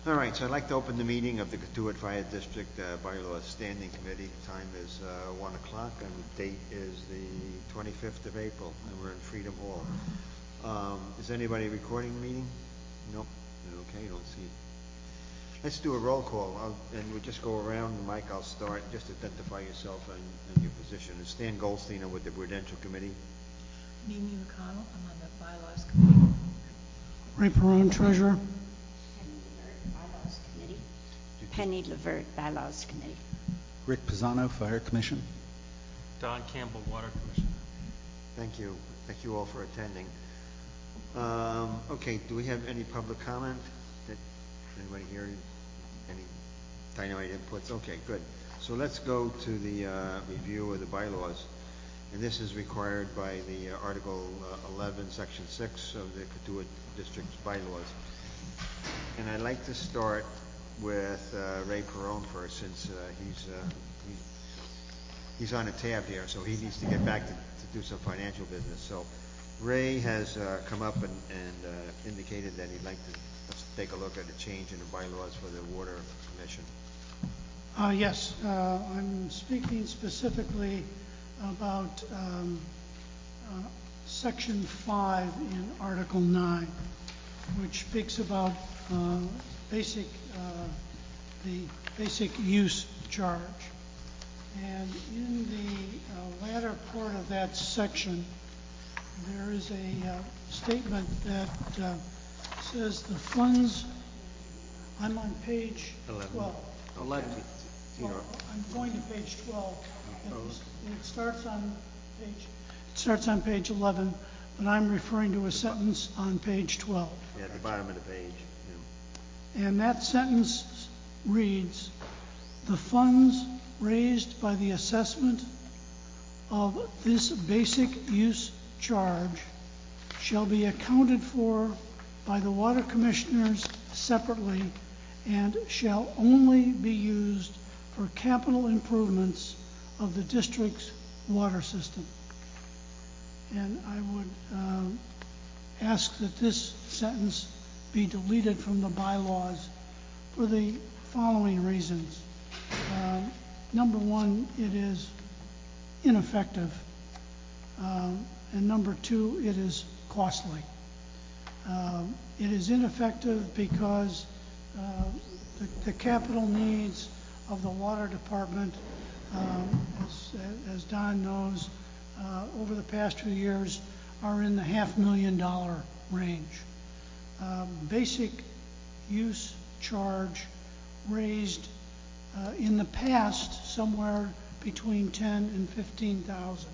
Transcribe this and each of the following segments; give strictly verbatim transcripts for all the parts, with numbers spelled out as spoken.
All right, so I'd like to open the meeting of the Cotuit Fire District uh, Bylaws Standing Committee. Time is uh, one o'clock, and the date is the twenty-fifth of April, and we're in Freedom Hall. Um, is anybody recording the meeting? Nope. Okay, you don't see. Let's do a roll call, I'll, and we'll just go around the mic. I'll start. Just identify yourself and, and your position. And Stan Goldstein, I'm with the Prudential Committee. Mimi McConnell, I'm on the Bylaws Committee. Ray Perone, Treasurer. Penny Levert, Bylaws Committee. Rick Pisano, Fire Commission. Don Campbell, Water Commission. Thank you. Thank you all for attending. Um, okay, do we have any public comment? Did anybody hear any dynamite inputs? Okay, good. So let's go to the uh, review of the bylaws. And this is required by the uh, Article uh, eleven, Section six of the Cotuit District's bylaws. And I'd like to start with uh, Ray Perone first, since uh, he's, uh, he's he's on a tab here, so he needs to get back to, to do some financial business. So Ray has uh, come up and, and uh, indicated that he'd like to let's take a look at a change in the bylaws for the Water Commission. Uh, yes, uh, I'm speaking specifically about um, uh, Section five in Article nine, which speaks about uh, basic, uh, the basic use charge. And in the uh, latter part of that section, there is a uh, statement that uh, says the funds, I'm on page twelve. eleven. Well, I'm going to page twelve. It, it starts on page, it starts on page eleven, but I'm referring to a sentence on page twelve. Yeah, at the bottom of the page. And that sentence reads, the funds raised by the assessment of this basic use charge shall be accounted for by the water commissioners separately and shall only be used for capital improvements of the district's water system. And I would um, ask that this sentence be deleted from the bylaws for the following reasons. Um, number one, it is ineffective. Um, and number two, it is costly. Um, it is ineffective because uh, the, the capital needs of the water department, um, as, as Don knows, uh, over the past few years are in the half million dollar range. Um, basic use charge raised uh, in the past somewhere between ten and fifteen thousand.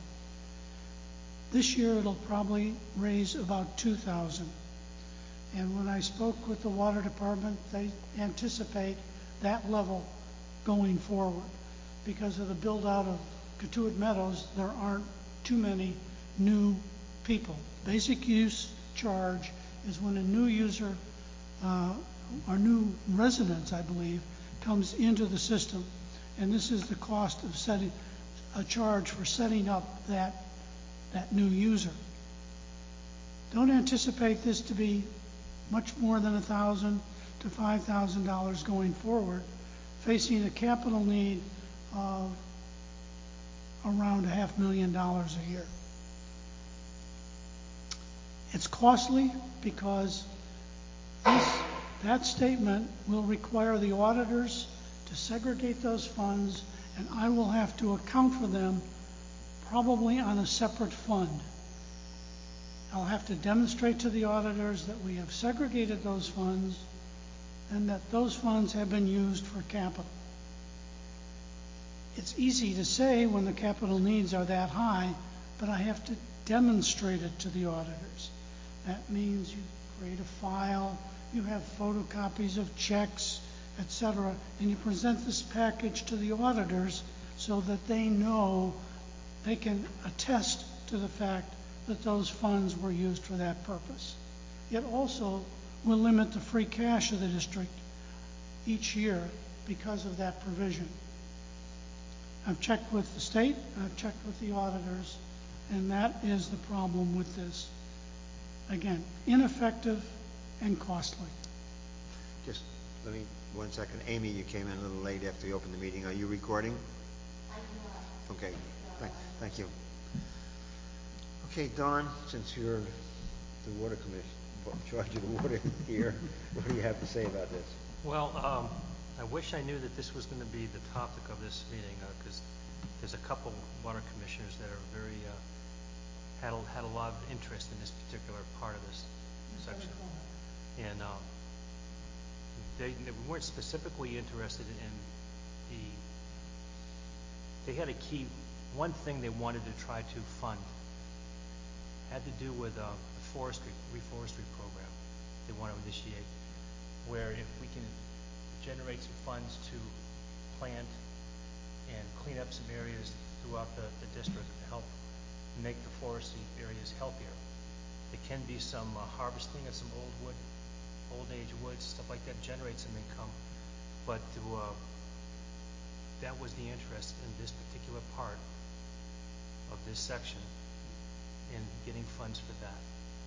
This year it'll probably raise about two thousand. And when I spoke with the water department, they anticipate that level going forward. Because of the build out of Cotuit Meadows, there aren't too many new people. Basic use charge is when a new user, uh, or new residents, I believe, comes into the system. And this is the cost of setting, a charge for setting up that, that new user. Don't anticipate this to be much more than one thousand dollars to five thousand dollars going forward, facing a capital need of around a half million dollars a year. It's costly because this, that statement will require the auditors to segregate those funds, and I will have to account for them probably on a separate fund. I'll have to demonstrate to the auditors that we have segregated those funds and that those funds have been used for capital. It's easy to say when the capital needs are that high, but I have to demonstrate it to the auditors. That means you create a file, you have photocopies of checks, et cetera, and you present this package to the auditors so that they know, they can attest to the fact that those funds were used for that purpose. It also will limit the free cash of the district each year because of that provision. I've checked with the state, I've checked with the auditors, and that is the problem with this. Again, ineffective and costly. Just let me, one second. Amy, you came in a little late after you opened the meeting. Are you recording? I'm not. Okay, thank, thank you. Okay, Dawn, since you're the water commission, in charge of the water here, what do you have to say about this? Well, um, I wish I knew that this was going to be the topic of this meeting, because there's a couple water commissioners that are very, uh, had, a, had a lot of interest in this particular part of this section. And um, they, they weren't specifically interested in the, they had a key, one thing they wanted to try to fund had to do with uh, the forestry, reforestry program they want to initiate, where if we can generate some funds to plant and clean up some areas throughout the, the district to help make the foresty areas healthier. There can be some uh, harvesting of some old wood, old age woods, stuff like that, generate some income. But to, uh, that was the interest in this particular part of this section, in getting funds for that.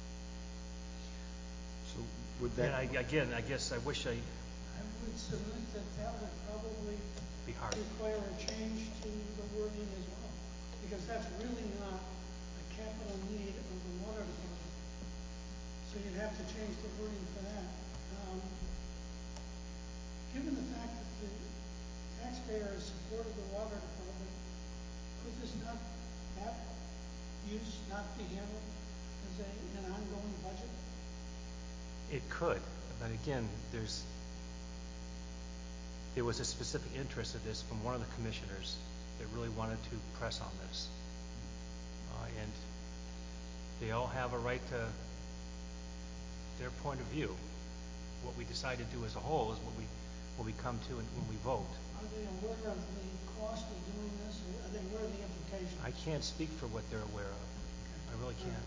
So would that... And I, again, I guess I wish I... I would submit that that would probably Be hard. require a change to the wording as well, because that's really not a capital need of the water department. So you'd have to change the wording for that. Um, given the fact that the taxpayer has supported the water department, could this not, that use not be handled as a, an ongoing budget? It could, but again, there's there was a specific interest in this from one of the commissioners that really wanted to press on this, uh, and they all have a right to their point of view. What we decide to do as a whole is what we what we come to and when we vote. Are they aware of the cost of doing this, or are they aware of the implications? I can't speak for what they're aware of. I really can't.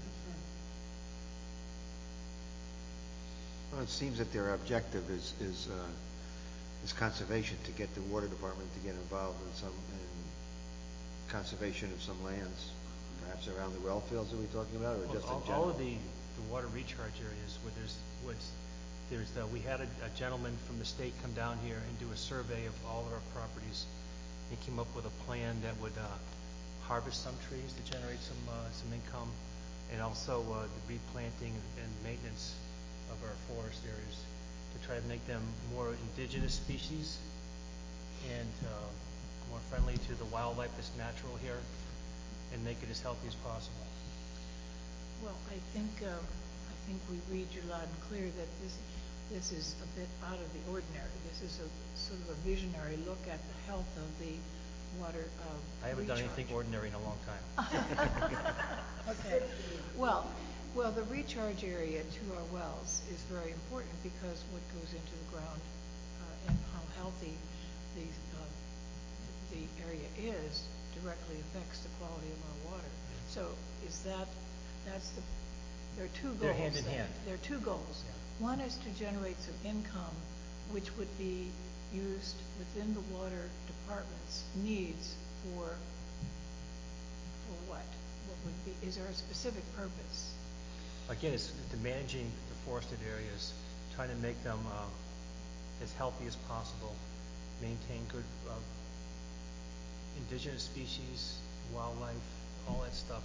Well, it seems that their objective is is uh, is conservation, to get the water department to get involved in some in conservation of some lands, perhaps around the well fields that we're talking about, or Well, just all, in general. all of the, the water recharge areas where there's woods, there's uh, we had a, a gentleman from the state come down here and do a survey of all of our properties, and came up with a plan that would uh, harvest some trees to generate some uh, some income, and also uh, the replanting and, and maintenance of our forest areas to try to make them more indigenous species and uh, more friendly to the wildlife that's natural here, and make it as healthy as possible. Well, I think, um, I think we read you loud and clear that this, this is a bit out of the ordinary. This is a sort of a visionary look at the health of the water, uh, I haven't done recharge. anything ordinary in a long time. Okay. Well, well, the recharge area to our wells is very important, because what goes into the ground uh, and how healthy the, uh, the area is directly affects the quality of our water. So is that, that's the, there are two goals. They're hand in there. hand. There are two goals. Yeah. One is to generate some income, which would be used within the water department's needs for, for what? What would be, is there a specific purpose? Again, it's to managing the forested areas, trying to make them uh, as healthy as possible, maintain good uh, indigenous species, wildlife, all that stuff.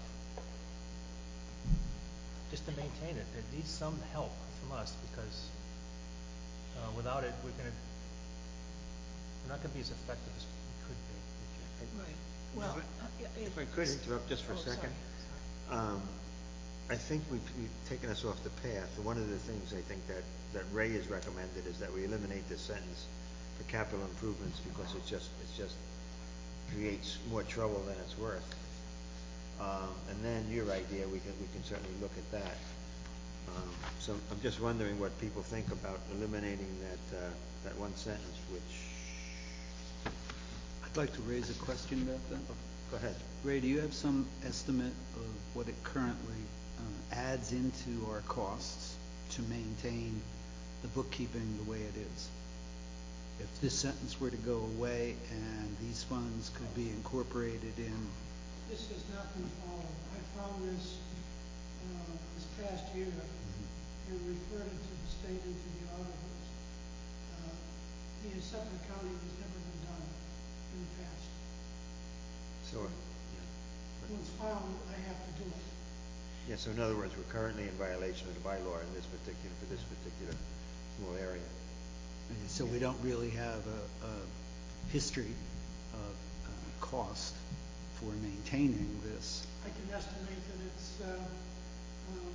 Just to maintain it. It needs some help from us, because uh, without it, we're going to we're not going to be as effective as we could be. Right. Well, uh, it, If I could interrupt just for oh, a second. sorry, sorry. Um, I think we've, we've taken us off the path. One of the things I think that, that Ray has recommended is that we eliminate this sentence for capital improvements, because it just it just creates more trouble than it's worth. Um, and then your idea, we can we can certainly look at that. Um, so I'm just wondering what people think about eliminating that uh, that one sentence, which... I'd like to raise a question about that. Go ahead. Ray, do you have some estimate of what it currently uh, adds into our costs to maintain the bookkeeping the way it is? If this sentence were to go away and these funds could be incorporated in... This has not been followed. I found this uh, this past year and referred it to the state and to the auditors. Uh, Sutton County has never been done in the past. So, yeah. Once found, I have to do it. Yeah, so in other words, we're currently in violation of the bylaw in this particular, for this particular small area. And so we don't really have a, a history of uh, cost for maintaining this. I can estimate that it's, uh, um,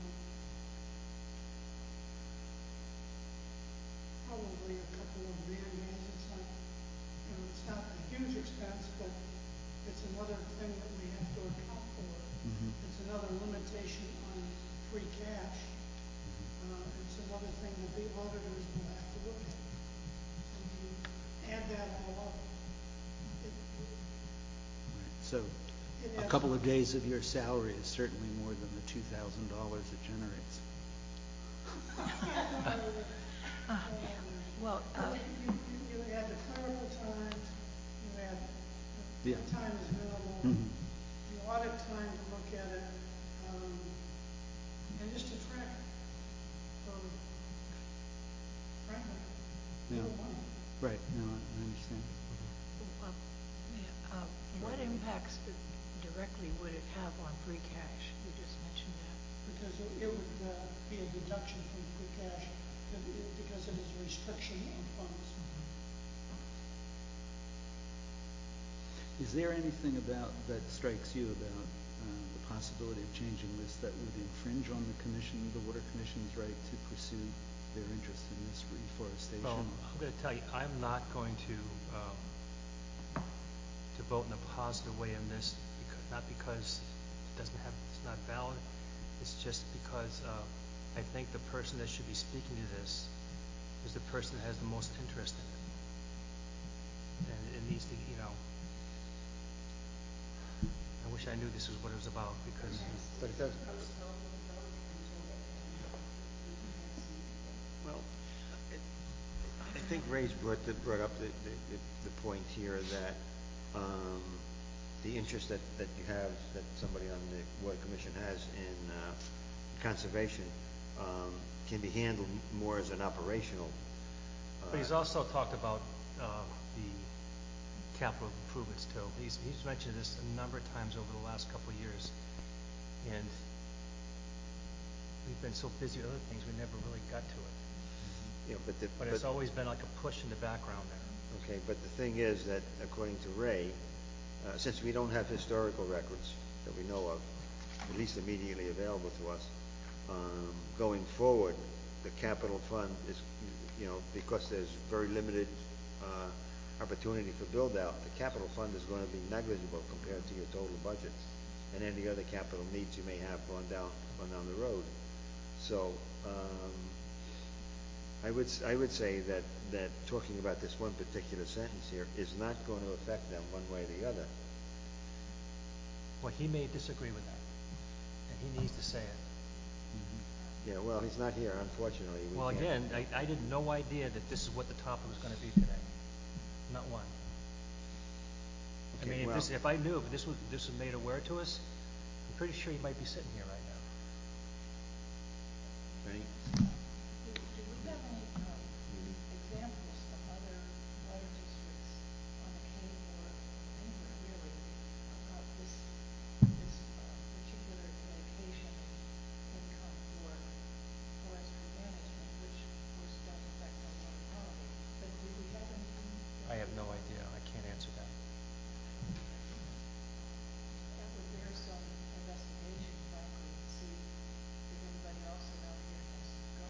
probably a couple of man days. It's not, you know, it's not a huge expense, but it's another thing that we have to account for. Mhm. It's another limitation on free cash. Uh, it's another thing that the auditors will have to look at. And you add that all up, it, Right. So it a adds couple up. of days of your salary is certainly more than the two thousand dollars it generates. Well, uh, You, you, you add the clerical time, you add, the Yeah. time is minimal, Mhm. the audit time to look at it, um, and just to track it. For, frankly, Yeah. little money. Right, no, I I understand. uh, yeah, uh, what impacts it directly would it have on free cash? You just mentioned that. Because it, it would, uh, be a deduction from free cash, that it- because it is a restriction of funds. Is there anything about, that strikes you about uh, the possibility of changing this that would infringe on the commission, the Water Commission's right to pursue their interest in this reforestation? Well, I'm going to tell you, I'm not going to, um, to vote in a positive way on this, because, not because it doesn't have, it's not valid, it's just because uh, I think the person that should be speaking to this is the person that has the most interest in it. And it needs to, you know, I wish I knew this was what it was about, because But it does, well, it, I think Ray's brought, the, brought up the, the, the point here that um, the interest that, that you have, that somebody on the Water Commission has in uh, conservation um, can be handled more as an operational. Uh, But he's also talked about uh, the capital improvements too. He's, he's mentioned this a number of times over the last couple of years. And we've been so busy with other things, we never really got to it. you know, but the, But it's always been like a push in the background there. Okay, but the thing is that according to Ray, uh, since we don't have historical records that we know of, at least immediately available to us, um, going forward, the capital fund is, you know, because there's very limited uh, opportunity for build out, the capital fund is going to be negligible compared to your total budget and any other capital needs you may have going down, going down the road. So, um, I would, I would say that, that talking about this one particular sentence here is not going to affect them one way or the other. Well, he may disagree with that, and he needs to say it. Yeah, well, he's not here, unfortunately. We Well, can't- again, I, I had no idea that this is what the topic was going to be today. Not one. I Okay, mean, if, well- this, if I knew if this was this was made aware to us, I'm pretty sure he might be sitting here right now. Ready? Do, do we have any um, examples of other water districts on the Cape or anywhere really about this this uh, particular dedication of income for forestry management, which of course don't affect our water quality? But do we have anything? I have no idea. I can't answer that. That would bear some investigation, frankly, to see if anybody else around here has gone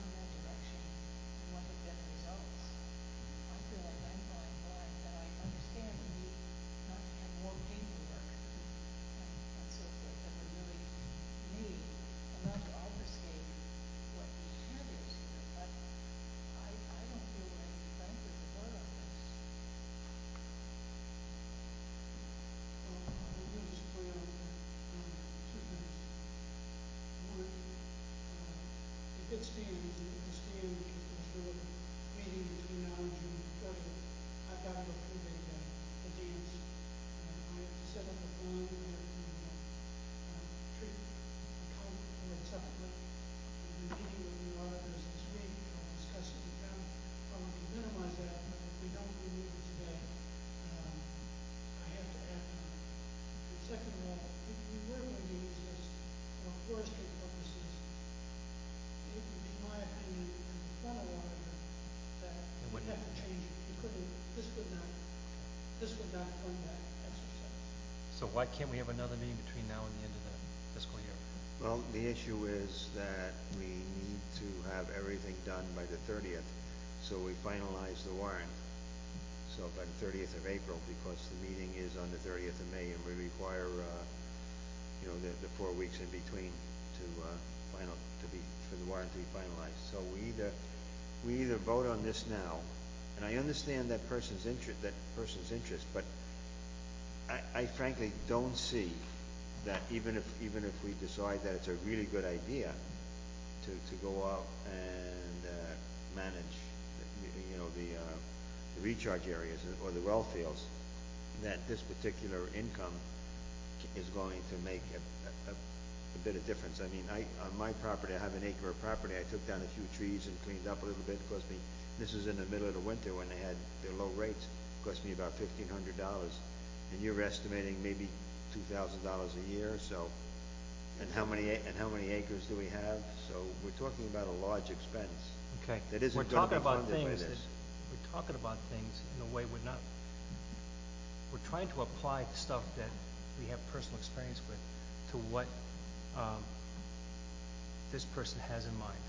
So why can't we have another meeting between now and the end of the fiscal year? Well, the issue is that we need to have everything done by the thirtieth, so we finalize the warrant. So by the thirtieth of April, because the meeting is on the thirtieth of May, and we require, uh, you know, the, the four weeks in between to, uh, final, to be, for the warrant to be finalized. So we either, we either vote on this now, and I understand that person's interest, that person's interest, but I, I frankly don't see that even if, even if we decide that it's a really good idea to, to go out and, uh, manage, the, you know, the, uh, the recharge areas or the well fields, that this particular income is going to make a, a, a bit of difference. I mean, I, on my property, I have an acre of property. I took down a few trees and cleaned up a little bit. It cost me, this is in the middle of the winter when they had their low rates, it cost me about fifteen hundred dollars. And you're estimating maybe two thousand dollars a year, so, and how many, and how many acres do we have? So we're talking about a large expense. Okay. That isn't We're gonna talking be about funded by things this. that, we're talking about things in a way we're not, we're trying to apply stuff that we have personal experience with to what um, this person has in mind.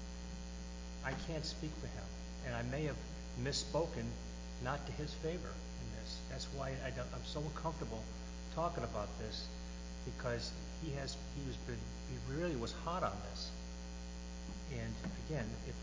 I can't speak for him, and I may have misspoken not to his favor in this. That's why I don't, I'm so uncomfortable talking about this, because he has, he was been, he really was hot on this. And again, if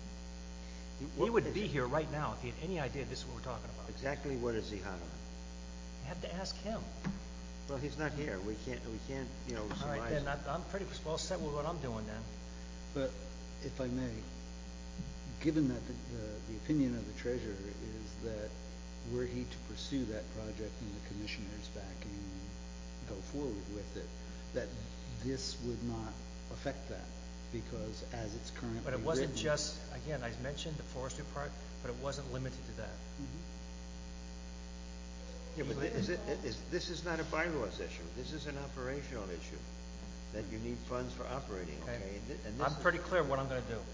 he What would is be it? here right now if he had any idea this is what we're talking about. Exactly what is he hot on? You have to ask him. Well, he's not here. We can't, we can't, you know, All right, surmise. then, I- I'm pretty well set with what I'm doing then. But if I may, given that the, the, the opinion of the treasurer is that were he to pursue that project and the commissioners backing go forward with it, that this would not affect that, because as it's currently But it wasn't written- just, again, I mentioned the forestry part, but it wasn't limited to that. Yeah, but thi- is it, is, this is not a bylaws issue. This is an operational issue, that you need funds for operating, okay? Okay. And thi- and this I'm is- pretty clear what I'm gonna do.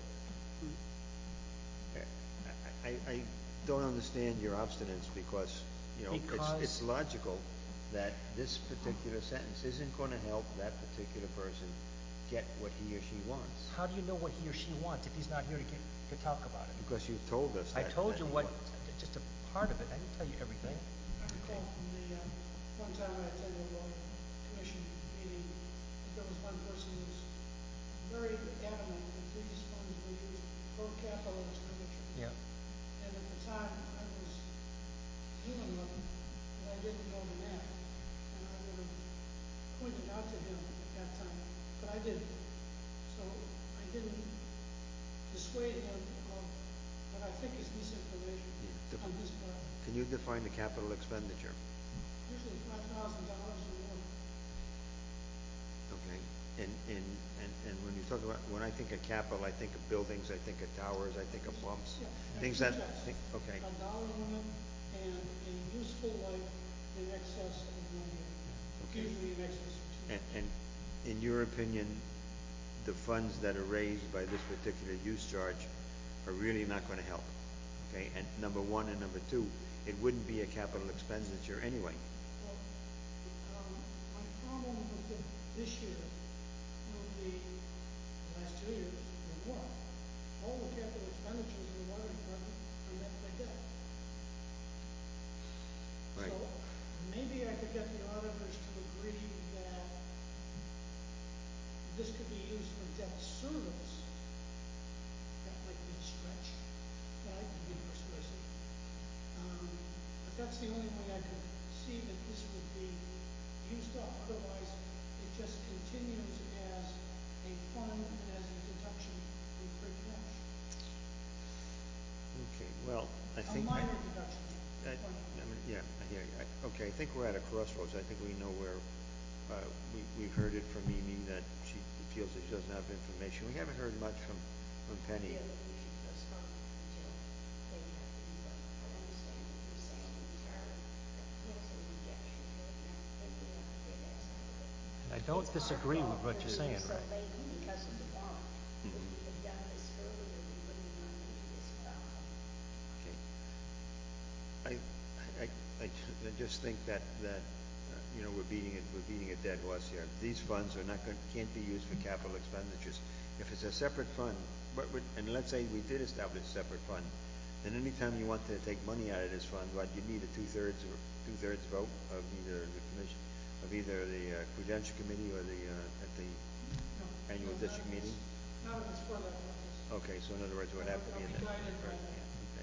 I, I, I don't understand your obstinance because, you know, it's, Because- it's logical that this particular sentence isn't gonna help that particular person get what he or she wants. How do you know what he or she wants if he's not here to get, to talk about it? Because you've told us I that. told that you he what, wants. just a part of it, I didn't tell you everything. I recall from the, uh, one time I attended a water commission meeting, that there was one person who was very adamant that these funds were used for capital expenditure. Yeah. And at the time, I was human enough that I didn't know the math. And I would have pointed out to him at that time, but I didn't. So I didn't dissuade him of what I think is misinformation Yeah, the- on his part. Can you define the capital expenditure? Usually five thousand dollars or more. Okay, and, and, and, and when you talk about, when I think of capital, I think of buildings, I think of towers, I think of pumps, Yeah, things two that, tests. think- okay, A dollar limit and a useful life in excess of one year. Okay. Usually in excess of two. and, and in your opinion, the funds that are raised by this particular use charge are really not gonna help, okay? And number one, and number two, it wouldn't be a capital expenditure anyway. Well, um, my problem with it this year will be the last two years or more. All the capital expenditures in the water department are met by debt. Right. So maybe I could get the auditors to agree that this could be used for debt service. That might be a stretch, but I can be persuasive. Um, but that's the only way I could see that this would be used up. Otherwise, it just continues as a fund and as a deduction from free cash. Okay, well, I A think. I- minor deduction. I, I mean, yeah, I hear you. I- Okay, I think we're at a crossroads. I think we know where, uh, we, we've heard it from Mimi that she feels that she doesn't have information. We haven't heard much from, from Penny. feel that we should postpone until they have input. I understand what you're saying entirely, but here's a rejection to it, and then we have to figure that out of it. And I don't It's our disagree with fault what that you're we saying, were so right? late because of the warrant. If we had done this earlier, we wouldn't run into this problem. Okay. I, I, I ju- I just think that, that, uh, you know, we're beating it, we're beating a dead horse here. These funds are not going, can't be used for capital expenditures. If it's a separate fund, but, would- and let's say we did establish a separate fund, then anytime you want to take money out of this fund, what, you need a two-thirds, or two-thirds vote of either the commission, of either the uh, Prudential Committee or the, uh, at the annual district meeting? Not if it's for that purpose. Okay, so in other words, it would have to be in the. I'll be guided by that. Okay.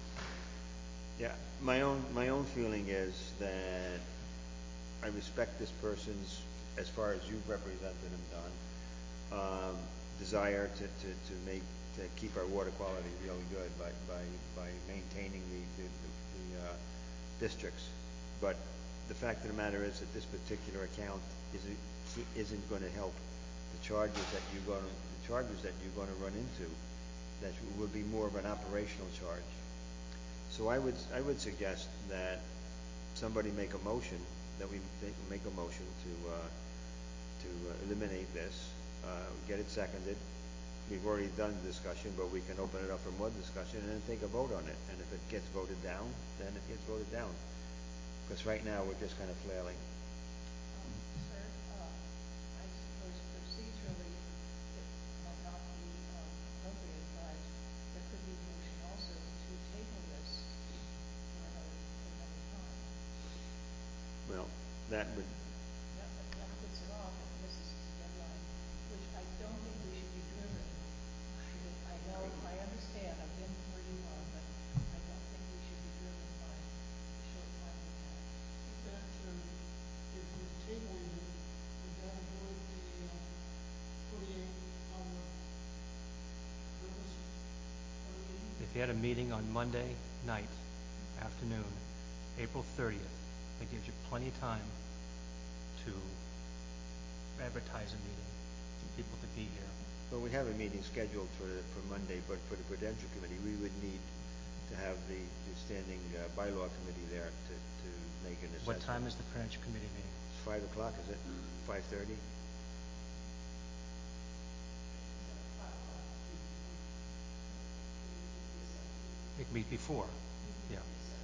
Yeah, my own, my own feeling is that I respect this person's, as far as you've represented him, Don, um, desire to, to, to make, to keep our water quality really good by, by, by maintaining the, the, the, uh, districts. But the fact of the matter is that this particular account isn't, isn't gonna help the charges that you're gonna, the charges that you're gonna run into, that would be more of an operational charge. So I would, I would suggest that somebody make a motion, that we make, make a motion to, uh, to uh, eliminate this, uh, get it seconded. We've already done the discussion, but we can open it up for more discussion and then take a vote on it. And if it gets voted down, then it gets voted down. Because right now, we're just kind of flailing. Um, Sir, uh, I suppose procedurally, it might not be um, appropriate, but there could be a motion also to table this for another, for another time. Well, that would, That, that puts it off and misses the deadline, which I don't think we should be driven. I know, I understand, I've been where you are, but I don't think we should be driven by the short time we have. That, um, if we table it, would that avoid the, um, forty-eight hour purpose of the meeting? If you had a meeting on Monday night, afternoon, April thirtieth, that gives you plenty of time to advertise a meeting, for people to be here. well, we have a meeting scheduled for, for Monday, but for the Prudential Committee, we would need to have the, the standing uh, bylaw committee there to, to make an assessment. What time is the Prudential Committee meeting? It's five o'clock, is it? Five thirty? It can meet before, yeah.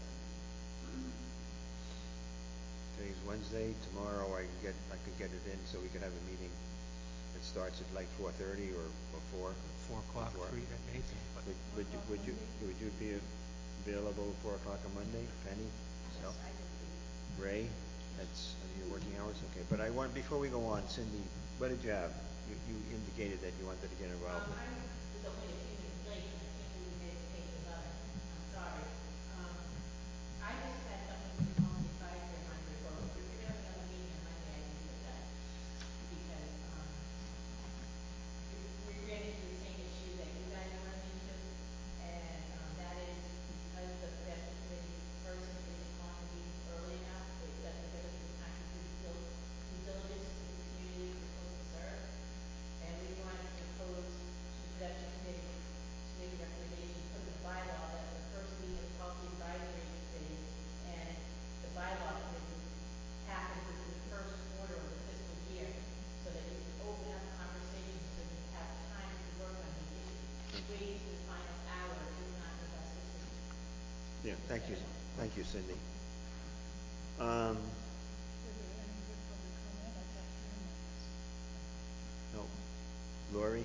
Today's Wednesday, tomorrow I can get, I could get it in so we could have a meeting that starts at like four thirty or, or four. Four o'clock, Four. three, anything, but Would, would you, would you, would you be available at four o'clock on Monday, Penny? No? Ray, that's, are your working hours? Okay, but I want, before we go on, Cindy, what did you have? You, you indicated that you wanted to get involved. Um, I was only a few minutes late, and I can't believe we made it to page eleven. I'm sorry. Um, I just had something from the Homeless Advisory on my report. If we're gonna have another meeting on Monday, I need to attend. Because, um, we, we ran into the same issue that you guys are running into. And, um, that is because the Prudential Committee person isn't calling the meetings early enough, it doesn't give us the time to do due due diligence to the community we're supposed to serve. And we wanted to propose to the Prudential Committee to make a recommendation, put in the bylaw that the first meeting of the Policy Advisory Committee and the bylaw committee happens within the first quarter of the fiscal year, so that you can open up conversations so you have time to work on these issues. Waiting to the final hour is not the best decision. Yeah, thank you, thank you, Cindy. Um, Is there any good public comment? I've got three minutes. no. Lori?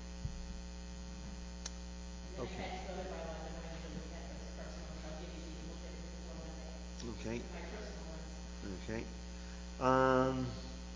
And then I had two other bylaws I wanted to look at as personal, so I'll give you these, look at it before Monday. Okay, My personal ones. okay. Um,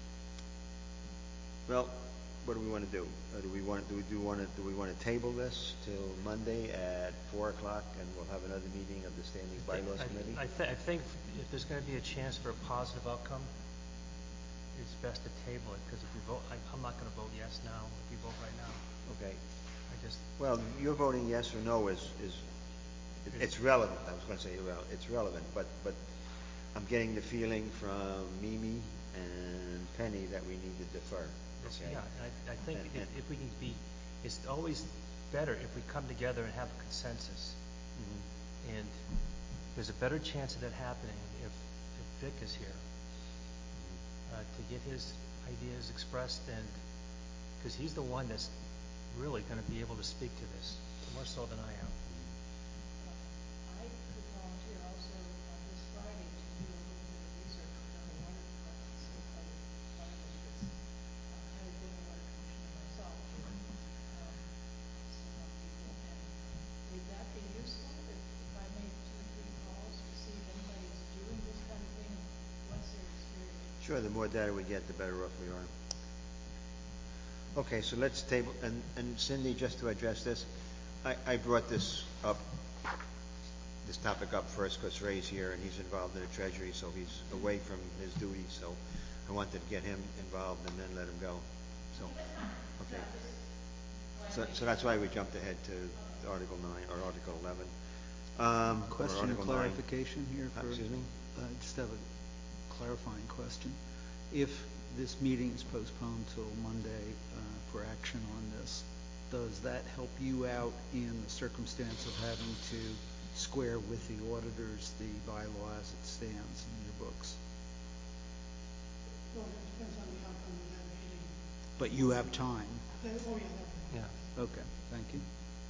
well, what do we want to do? Uh, do we want, do we do want to, do we want to table this till Monday at four o'clock and we'll have another meeting of the Standing Bylaws I- Committee? I, thi- I think if there's gonna be a chance for a positive outcome, it's best to table it, because if we vote, I, I'm not gonna vote yes now, if we vote right now. Okay. I just, Well, you're voting yes or no is, is, it's relevant. I was going to say irrelevant. It's relevant, but, but I'm getting the feeling from Mimi and Penny that we need to defer. Yes, Okay? yeah, and I, I think And- if, and- if we can be, it's always better if we come together and have a consensus. Mhm. And there's a better chance of that happening if, if Vic is here, uh, to get his ideas expressed, and, because he's the one that's really gonna be able to speak to this, more so than I am. I could volunteer also on this Friday to do a little bit of research. I've done a water department Sure, the more data we get, the better off we are. Okay, so let's table, and, and Cindy, just to address this, I, I brought this up, this topic up first because Ray's here and he's involved in the Treasury, so he's away from his duties, so I wanted to get him involved and then let him go. So, okay. So, so that's why we jumped ahead to Article nine or Article eleven. Um, or Question or Article nine. clarification here Uh, for... Excuse me? Uh, just have a clarifying question. If this meeting is postponed till Monday uh, for action on this, does that help you out in the circumstance of having to square with the auditors the bylaw as it stands in your books? Well, it depends on the outcome of that meeting. But you have time. Uh, Oh, yeah, that- Yeah. Okay, thank you.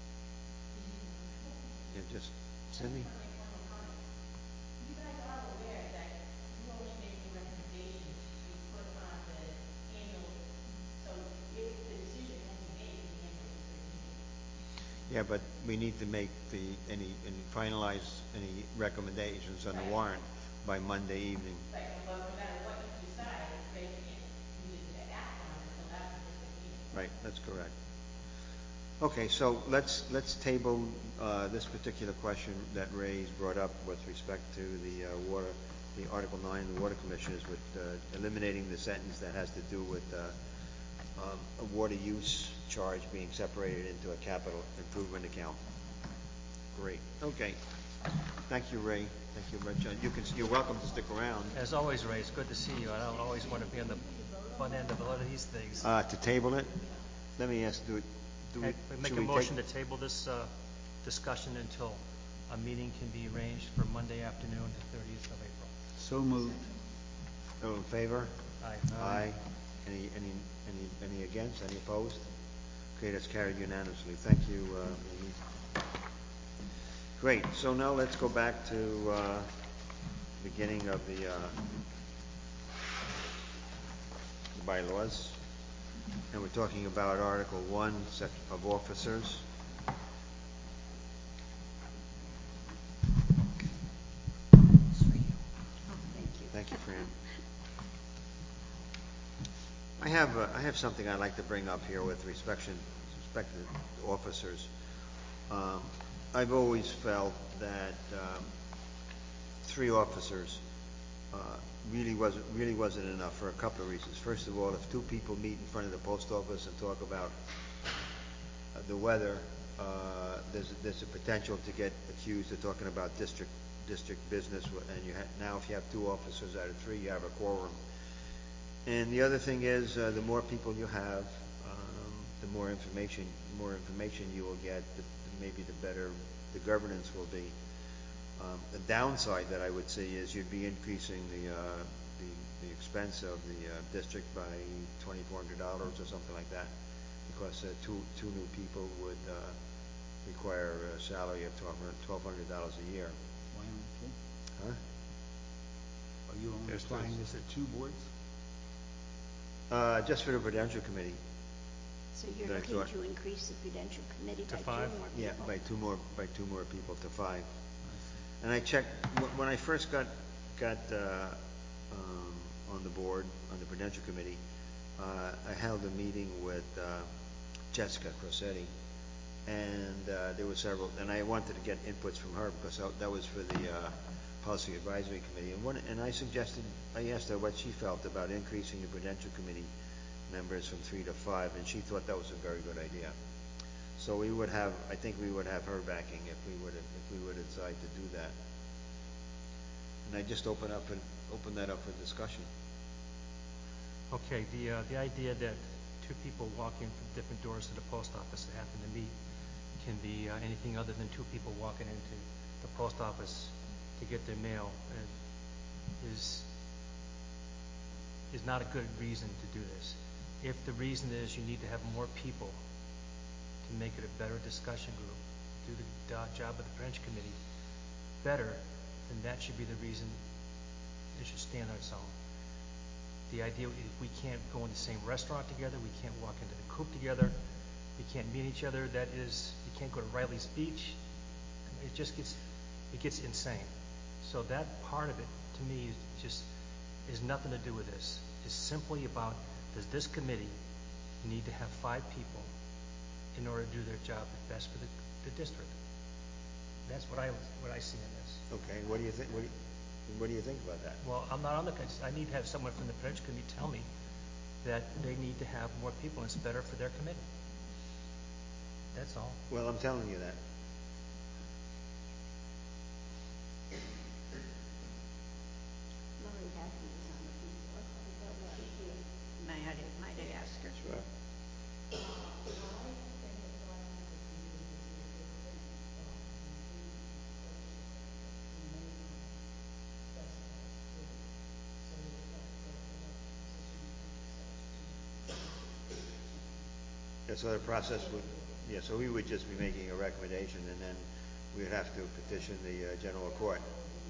Yeah, just, Cindy? You guys are aware that you only make the recommendations to put on the annual, so if the decision won't be made in the annual district meeting. Yeah, but we need to make the, any, and finalize any recommendations on the warrant by Monday evening. Right, but no matter what you decide, Ray can't use it to act on until after district meeting. Right, that's correct. Okay, so let's, let's table uh, this particular question that Ray's brought up with respect to the uh, water, the Article nine, the Water Commissioners, with uh, eliminating the sentence that has to do with uh, um, a water use charge being separated into a capital improvement account. Great, okay. Thank you, Ray. Thank you very much. You can, you're welcome to stick around. As always, Ray, it's good to see you. I don't always want to be on the front end of a lot of these things. Uh, to table it, let me ask, do it, do we, Hey, we Make should a we motion to take- table this uh, discussion until a meeting can be arranged for Monday afternoon, the thirtieth of April. So moved. All in favor? Aye. Aye. Any, any, any, any against? Any opposed? Okay, that's carried unanimously. Thank you, uh, Amy. Great. So now let's go back to uh, beginning of the, uh, the bylaws, and we're talking about Article One, Section of Officers. Thank you, Fran. I have, uh, I have something I'd like to bring up here with respect to, respect to officers. Um, I've always felt that um, three officers uh, really wasn't really wasn't enough for a couple of reasons. First of all, if two people meet in front of the post office and talk about uh, the weather, uh, there's there's a potential to get accused of talking about district district business. And you ha- now, if you have two officers out of three, you have a quorum. And the other thing is, uh, the more people you have, um, the more information, more information you will get. The, maybe the better the governance will be. Um, the downside that I would see is you'd be increasing the uh, the, the expense of the uh, district by twenty-four hundred dollars or something like that, because uh, two two new people would uh, require a salary of twelve hundred dollars a year. Why only two? Huh? Are you only There's applying two. this at two boards? Uh, just for the Prudential Committee. So you're That I looking thought- to increase the prudential committee To by five? two more people? Yeah, by two more by two more people to five. And I checked wh- when I first got got uh, um, on the board on the Prudential Committee. Uh, I held a meeting with uh, Jessica Crossetti, and uh, there were several. And I wanted to get inputs from her because I, that was for the uh, Policy Advisory Committee. And one, and I suggested, I asked her what she felt about increasing the Prudential Committee members from three to five, and she thought that was a very good idea. So we would have, I think we would have her backing if we would, if we would decide to do that. And I just open up and open that up for discussion. Okay, the, uh, the idea that two people walk in from different doors to the post office that happen to meet can be uh, anything other than two people walking into the post office to get their mail uh, is, is not a good reason to do this. If the reason is you need to have more people to make it a better discussion group, do the uh, job of the branch committee better, then that should be the reason it should stand on its own. The idea, if we can't go in the same restaurant together, we can't walk into the coop together, we can't meet each other, that is, you can't go to Riley's Beach, it just gets, it gets insane. So that part of it, to me, is just is nothing to do with this. It's simply about, does this committee need to have five people in order to do their job best for the, the district? That's what I, what I see in this. Okay, what do you think, what do you, what do you think about that? Well, I'm not on the, cons- I need to have someone from the Prudential Committee tell me that they need to have more people, and it's better for their committee. That's all. Well, I'm telling you that. Lori Hadley is on the board. May I, might I ask her? Sure. Yeah, so the process would, yeah, so we would just be making a recommendation, and then we would have to petition the uh, general court.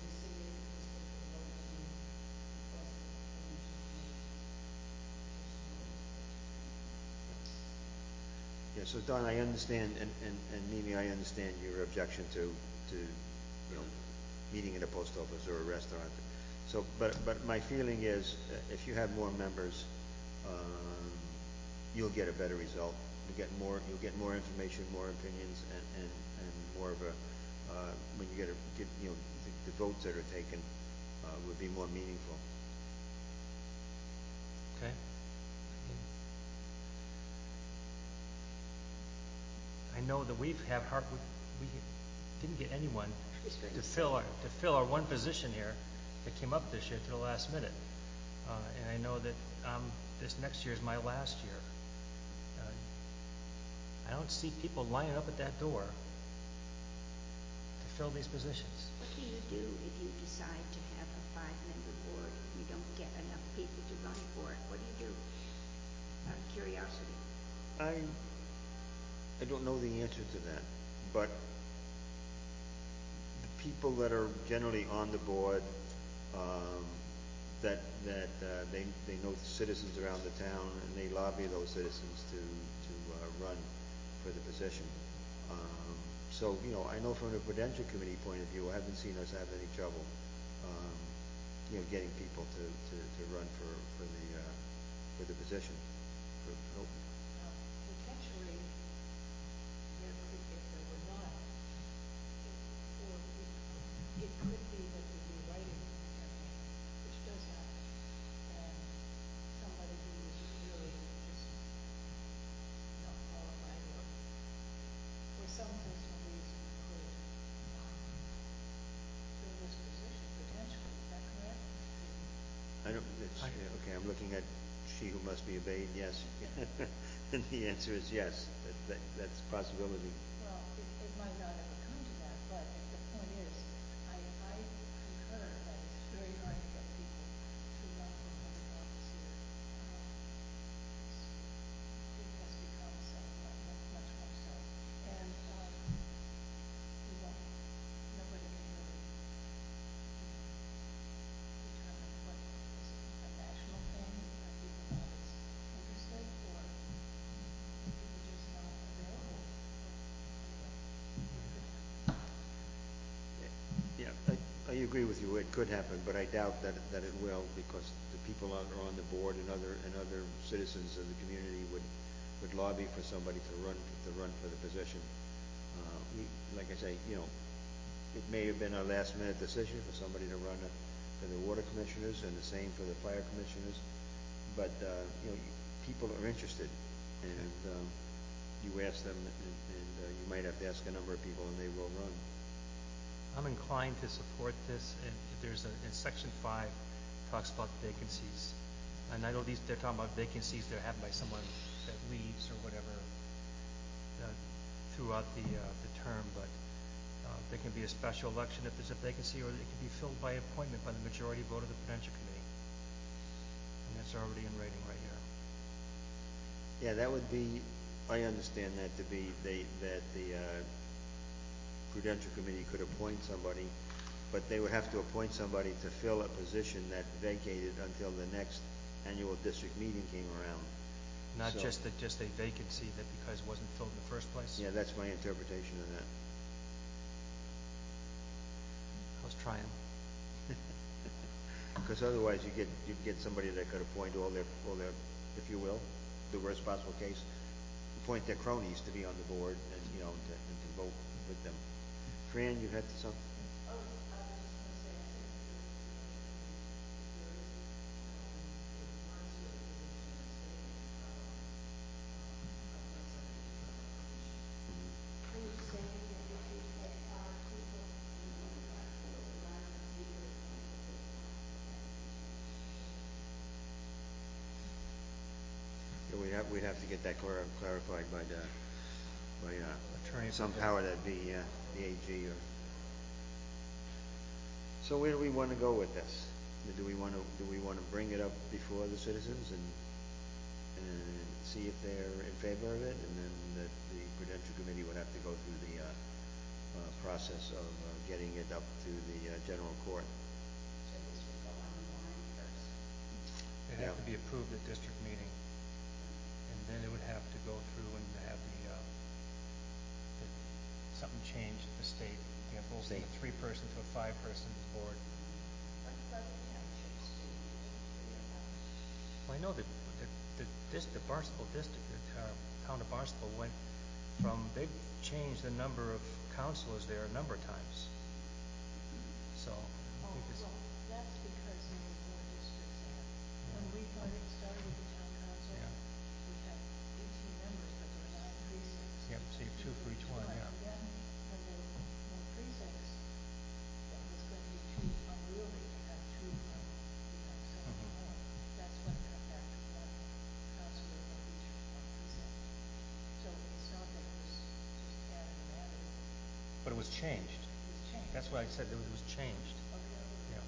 Yeah, so Don, I understand, and, and, and Mimi, I understand your objection to, to, you know, meeting in a post office or a restaurant. So, but, but my feeling is, uh, if you have more members, um, you'll get a better result. You'll get more, you'll get more information, more opinions, and, and, and more of a, uh, when you get a, get, you know, the, the votes that are taken, uh, would be more meaningful. Okay? I know that we've have hard, we, we didn't get anyone to fill our, to fill our one position here that came up this year to the last minute. Uh, and I know that, um, this next year is my last year. Uh, I don't see people lining up at that door to fill these positions. What do you do if you decide to have a five-member board and you don't get enough people to run for it? What do you do? Out of curiosity. I, I don't know the answer to that, but the people that are generally on the board, um, that that uh, they they know the citizens around the town, and they lobby those citizens to to uh, run for the position. Um, so you know, I know from the Prudential Committee point of view, I haven't seen us have any trouble, um, you know, getting people to, to, to run for for the uh, for the position. For, for open. Now, potentially, there could, if there were none, it, or it, it could be that the rewriting campaign, which does happen, and somebody who is really just not qualified or for some personal reason could um, fill this position potentially. Is that correct? I don't. It's, yeah, okay, I'm looking at she who must be obeyed. Yes, and the answer is yes. That, that that's a possibility. Well, it, it might not ever come to that, but the point is, I, I concur that it's very hard to get people to run for public office here. Um, it's, it has become so, much, much more so. And um, you won't, nobody can really you know, determine what is it, a national thing, are people not as interested, or people just not available. But anyway, it could happen. Yeah, I, I agree with you. It could happen, but I doubt that that it will, because the people on, are on the board and other and other citizens of the community would would lobby for somebody to run to run for the position. Uh, we, like I say, you know, it may have been a last minute decision for somebody to run a, for the water commissioners, and the same for the fire commissioners. But uh, you know, people are interested, and um, you ask them, and, and uh, you might have to ask a number of people, and they will run. I'm inclined to support this, and if there's a, in section five, talks about vacancies. And I know these, they're talking about vacancies that are happened by someone that leaves or whatever uh, throughout the, uh, the term, but uh, there can be a special election if there's a vacancy, or it can be filled by appointment by the majority vote of the Prudential Committee. And that's already in writing right here. Yeah, that would be, I understand that to be they, that the uh, Prudential Committee could appoint somebody, but they would have to appoint somebody to fill a position that vacated until the next annual district meeting came around. Not So- just that, just a vacancy that because it wasn't filled in the first place. Yeah, that's my interpretation of that. I was trying. because otherwise you get, you'd get somebody that could appoint all their, all their, if you will, the worst possible case, appoint their cronies to be on the board and, you know, to, and to vote with them. Fran, you had something? Oh, I was just gonna say, I think that if there is, um, if you want to, if you can say, um, um, of those other commission. Are you saying that if you had five people and you only got four to run, you could appoint the fifth one? That would be changed. Yeah, we'd have, we'd have to get that clar- clarified by the, by, uh, Attorney. some power that'd be, uh, the A G or. So where do we want to go with this? Do we want to, do we want to bring it up before the citizens and, and see if they're in favor of it? And then the, the Prudential Committee would have to go through the, uh, uh, process of, uh, getting it up to the, uh, general court. So this would go on the warrant first. It'd have Yeah. to be approved at district meeting, and then it would have to go through and have the, uh, the, something changed at the state. You have to go from a three-person to a five-person board. What about the townships do? Three of them? Well, I know that the, the, this, the Barnstable district, the uh, town of Barnstable went from, they've changed the number of councilors there a number of times. So, I Oh, think it's, well, that's because there were more districts there. When we started, started with the town council, Yeah. we had eighteen members, but there were nine precincts. Yep, so you have two for each one, yeah. And then, when there were more precincts, that was going to be too unwieldy to have two from, you know, so many Mhm. more. That's when it cut back to one councilor from each uh, precinct. So it's not that it was just added and added, but it was changed. it was changed. That's why I said it was, it was changed. Okay. Yeah.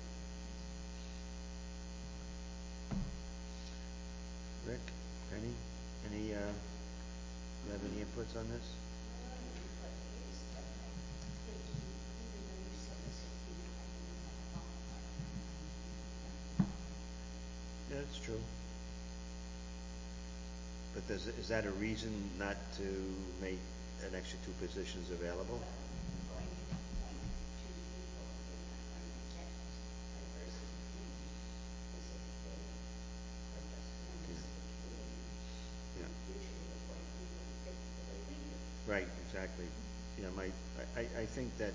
Rick, Penny, any, uh, you have any inputs on this? But is that that you, even though you said this, if you had any kind of ballpark, Yeah, that's true. But does, is that a reason not to make an extra two positions available? you're going to appoint two people, you're not going to get diversity in, as if they are just members of the community. Yeah. Usually you appoint people who fit the way we do. Right, exactly. Yeah, my, I, I think that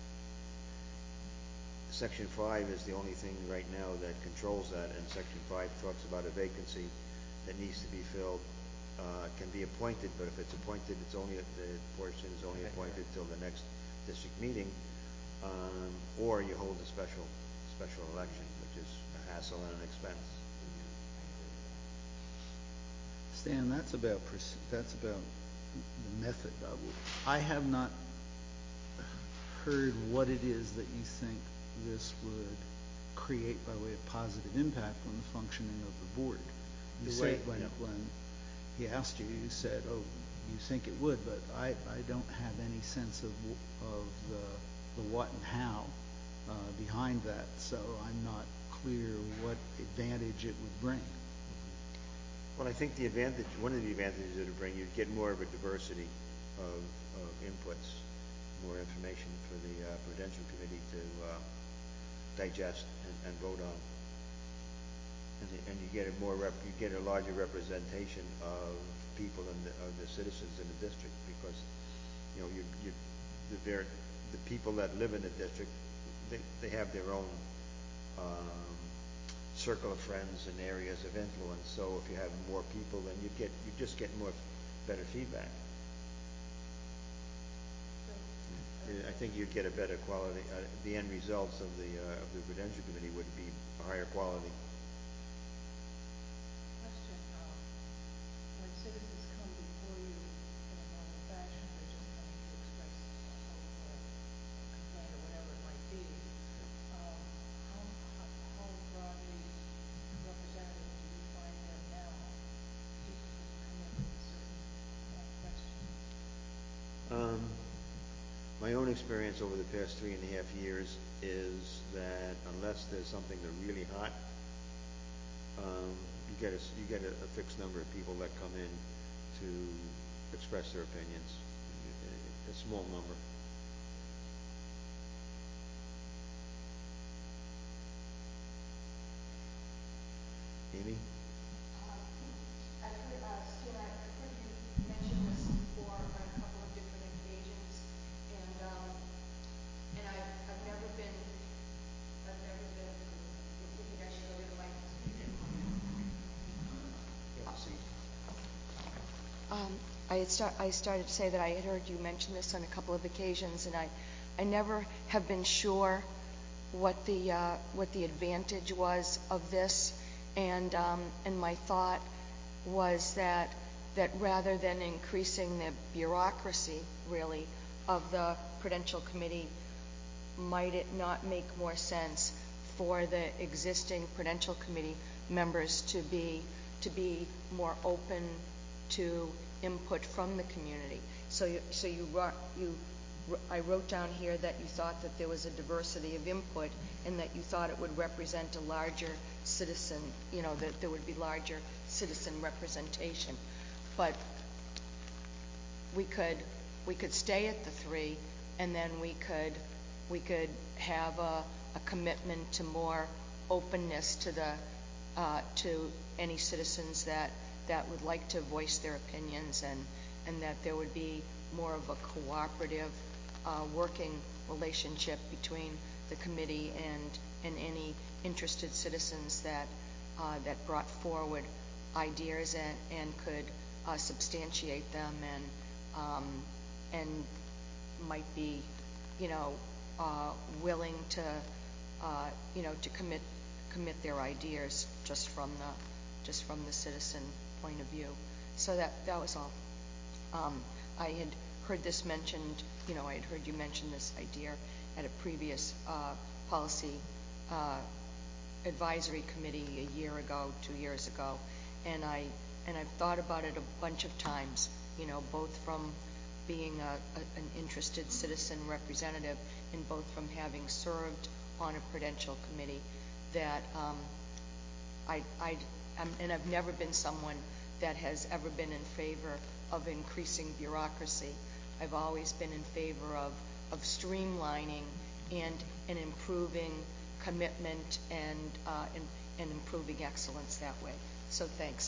section five is the only thing right now that controls that, and section five talks about a vacancy that needs to be filled, uh, can be appointed, but if it's appointed, it's only, the portion is only appointed till the next district meeting, um, or you hold a special, special election, which is a hassle and an expense. Stan, that's about, proce- that's about the method. Uh, I have not heard what it is that you think this would create by way of positive impact on the functioning of the board. You The said way- when, yeah. when he asked you, you said, oh, you think it would, but I, I don't have any sense of, w- of the, the what and how uh, behind that, so I'm not clear what advantage it would bring. Well, I think the advantage, one of the advantages it would bring, you'd get more of a diversity of, of inputs, more information for the uh, Prudential Committee to uh, digest and, and vote on. And, the, and you get a more rep, you get a larger representation of people and the, of the citizens in the district, because, you know, you, you, the, ver- the people that live in the district, they, they have their own um, circle of friends and areas of influence. So if you have more people, then you get, you just get more, better feedback. I think you'd get a better quality, uh, the end results of the, uh, of the Prudential Committee would be a higher quality. Question, uh, when citizens come before you in a normal fashion, they're just coming to express a hope or a complaint or whatever it might be. Um, how, how, how broadly representative do you find them now? People who come in with certain uh, questions. Um, my own experience over the past three and a half years is that unless there's something that's really hot, um, you get a, you get a, a fixed number of people that come in to express their opinions, a, a small number. I had start, I started to say that I had heard you mention this on a couple of occasions, and I, I never have been sure what the uh, what the advantage was of this, and um, and my thought was that that rather than increasing the bureaucracy, really, of the Prudential Committee, might it not make more sense for the existing Prudential Committee members to be to be more open to input from the community? So you, so you wrote, you I wrote down here that you thought that there was a diversity of input and that you thought it would represent a larger citizen, you know, that there would be larger citizen representation. But we could we could stay at the three, and then we could we could have a, a commitment to more openness to the uh, to any citizens that that would like to voice their opinions, and and that there would be more of a cooperative uh, working relationship between the committee and and any interested citizens that uh, that brought forward ideas and and could uh, substantiate them and um, and might be, you know, uh, willing to uh, you know to commit commit their ideas just from the just from the citizen point of view. So that that was all. Um, I had heard this mentioned, you know, I had heard you mention this idea at a previous uh, policy uh, advisory committee a year ago, two years ago, and I and I've thought about it a bunch of times, you know, both from being a, a, an interested citizen representative and both from having served on a Prudential Committee, that um, I, I, I'm, and I've never been someone that has ever been in favor of increasing bureaucracy. I've always been in favor of, of streamlining and, and improving commitment and, uh, and, and improving excellence that way. So thanks.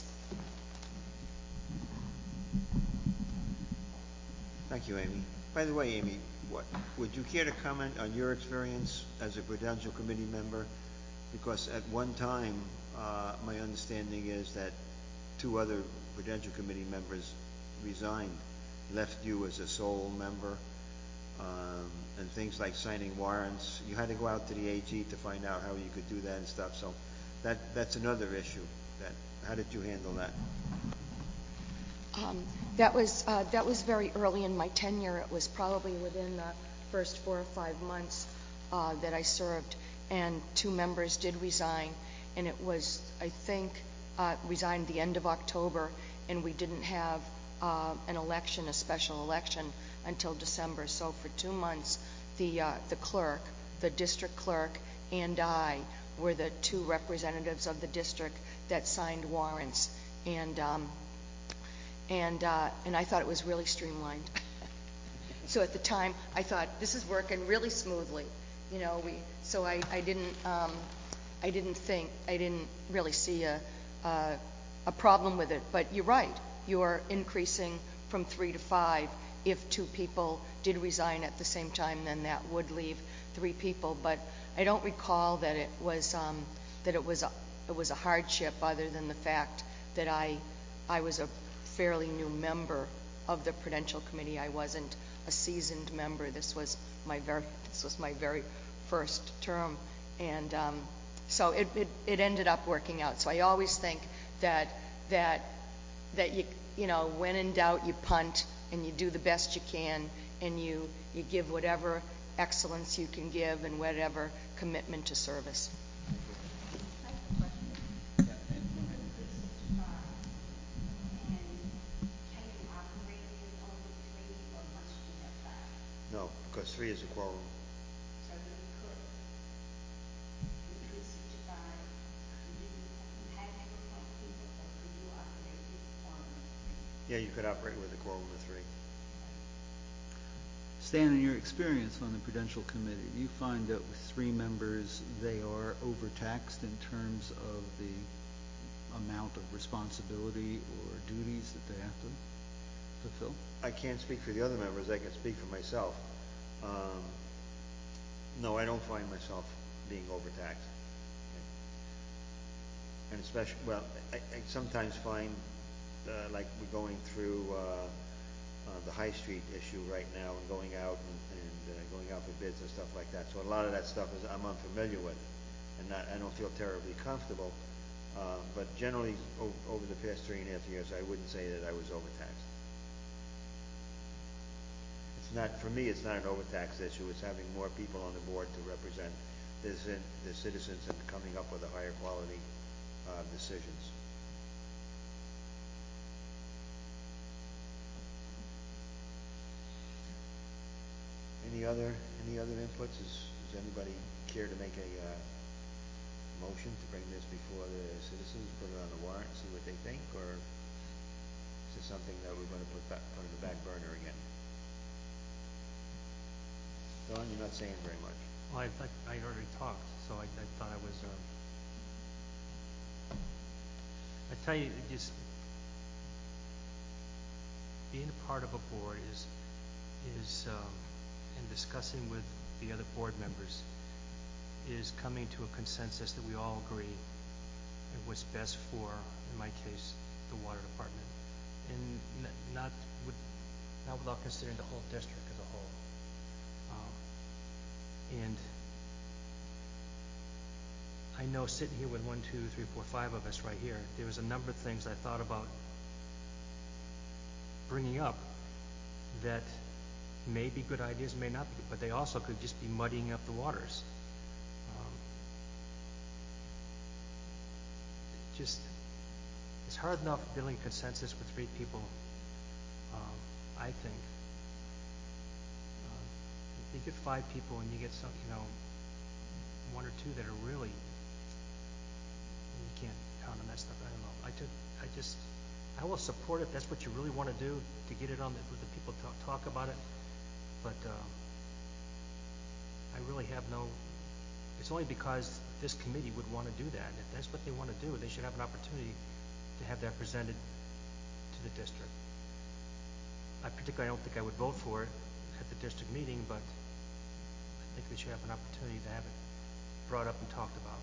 Thank you, Amy. By the way, Amy, what, would you care to comment on your experience as a Prudential Committee member? Because at one time, uh, my understanding is that two other Prudential Committee members resigned, left you as a sole member, um, and things like signing warrants. You had to go out to the A G to find out how you could do that and stuff. So that that's another issue. That how did you handle that? Um, that was uh, that was very early in my tenure. It was probably within the first four or five months uh, that I served, and two members did resign, and it was, I think, uh, resigned the end of October, and we didn't have uh, an election, a special election, until December. So for two months, the uh, the clerk, the district clerk, and I were the two representatives of the district that signed warrants, and um, and uh, and I thought it was really streamlined. So at the time, I thought this is working really smoothly, you know. We so I I didn't um, I didn't think I didn't really see a, a a problem with it. But you're right. You're increasing from three to five. If two people did resign at the same time, then that would leave three people. But I don't recall that it was um, that it was a, it was a hardship, other than the fact that I I was a fairly new member of the Prudential Committee. I wasn't a seasoned member. This was my very this was my very first term, and um, so it, it it ended up working out. So I always think that that that you you know when in doubt you punt and you do the best you can, and you you give whatever excellence you can give and whatever commitment to service. I have a question. Can you increase it to five? And can you operate with only three, or must you have five? No, because three is a quorum. So you could increase it to five. You didn't, you had to appoint people, or could you operate with a quorum of three? Yeah, you could operate with a quorum of three. Stan, in your experience on the Prudential Committee, do you find that with three members, they are overtaxed in terms of the amount of responsibility or duties that they have to fulfill? I can't speak for the other members. I can speak for myself. Um, no, I don't find myself being overtaxed. Okay. And especially, well, I, I sometimes find, uh, like we're going through uh, uh, the High Street issue right now and going out and, and uh, going out for bids and stuff like that. So a lot of that stuff is I'm unfamiliar with, and not, I don't feel terribly comfortable. Uh, but generally, o- over the past three and a half years, I wouldn't say that I was overtaxed. It's not, for me, it's not an overtax issue. It's having more people on the board to represent the, ci- the citizens and coming up with a higher quality uh, decisions. Any other, any other inputs? Is, does anybody care to make a uh, motion to bring this before the citizens, put it on the warrant, see what they think, or is this something that we're going to put back, put in the back burner again? Don, you're not saying very much. Well, I thought I already talked, so I, I thought I was. Uh, I tell you, it just being a part of a board is is um, and discussing with the other board members is coming to a consensus that we all agree and what's best for, in my case, the water department, and n- not with, not without considering the whole district as a whole. Um, and I know sitting here with one, two, three, four, five of us right here, there was a number of things I thought about bringing up that may be good ideas, may not be, but they also could just be muddying up the waters. Um, it just, it's hard enough building consensus with three people, um, I think. Um, you get five people and you get some, you know, one or two that are really, you can't count on that stuff. I don't know. I just, I just, I will support it. That's what you really want to do, to get it on the, with the people talk, talk about it. But uh, I really have no, it's only because this committee would want to do that. If that's what they want to do, they should have an opportunity to have that presented to the district. I particularly don't think I would vote for it at the district meeting, but I think they should have an opportunity to have it brought up and talked about.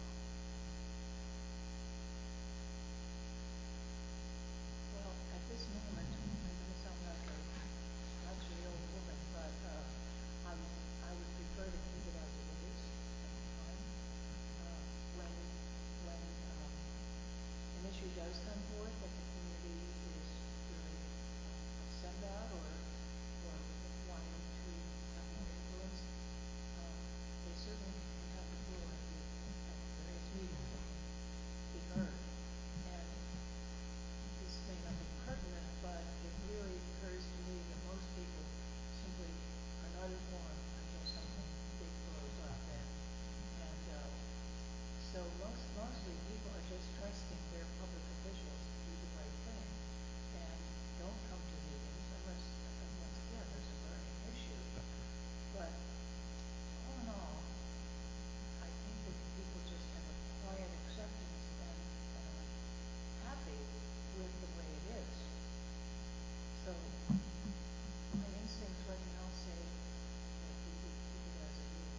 Well, at this moment, I'm going to sound like a grouchy old woman, but uh, I would, I would prefer to keep it as it is at the time. Uh, when when um, an issue does come forth that the community is really uh, upset about or or wanting to have more influence, uh, they certainly can have the floor at, the, at various meetings and be heard. And this may not be pertinent, but it really occurs to me that most people simply are not informed until something big blows up. And, and uh, so most, mostly people are just trusting their public officials to do the right thing and don't come to meetings unless, uh, once again, there's a burning issue. But all in all, I think that people just have a quiet acceptance and, and are happy with the way it is. So my instincts right now say that we could keep it as it is.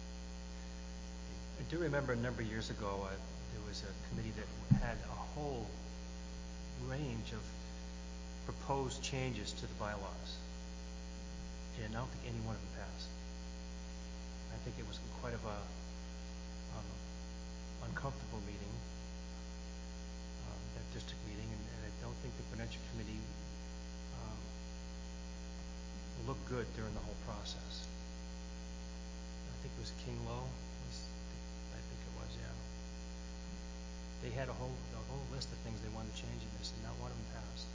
I do remember a number of years ago, uh, there was a committee that had a whole range of proposed changes to the bylaws. And I don't think any one of them passed. I think it was quite of a um, uncomfortable meeting, um, that district meeting, and, and I don't think the Prudential Committee um, looked good during the whole process. I think it was King Low. Was, I think it was, yeah. They had a whole a whole list of things they wanted to change in this, and not one of them passed.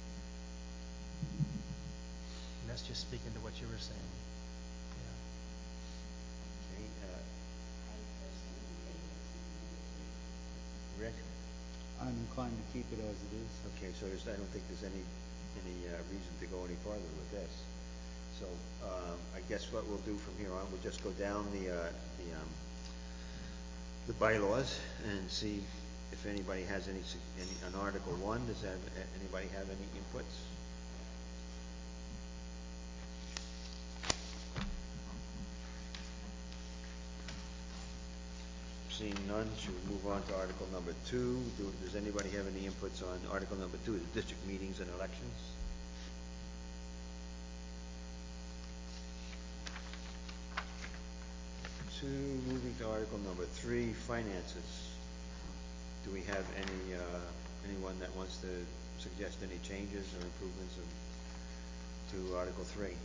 And that's just speaking to what you were saying. Yeah. Okay, uh, I personally think it's amended. Rick? I'm inclined to keep it as it is. Okay, so there's, I don't think there's any, any uh, reason to go any farther with this. So um, I guess what we'll do from here on, we'll just go down the, uh, the, um, the bylaws and see if anybody has any, s- any, on Article One, does that, anybody have any inputs? Seeing none, should we move on to Article Number Two? Do, does anybody have any inputs on Article Number Two, the district meetings and elections? two, moving to article number three, finances. Do we have any, uh, anyone that wants to suggest any changes or improvements of, to article three?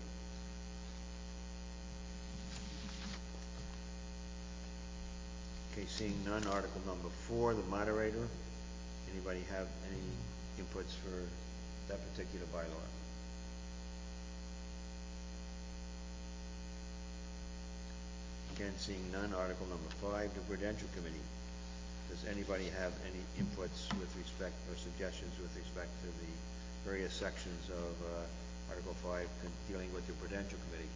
Okay, seeing none, article number four, the moderator. Anybody have any inputs for that particular bylaw? Again, seeing none, article number five, the prudential committee. Does anybody have any inputs with respect or suggestions with respect to the various sections of uh, article five con- dealing with the prudential committee?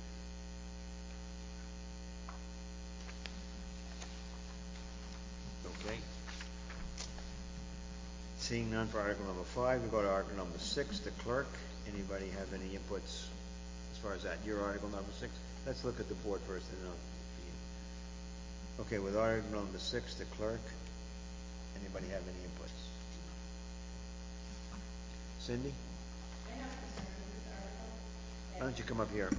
Okay. Seeing none for article number five, we go to article number six, the clerk. Anybody have any inputs as far as that? Your article number six? Let's look at the board first and then I'll. Okay, with article number six, the clerk. Anybody have any inputs? Cindy? I have concerns with this article. Why don't you come up here?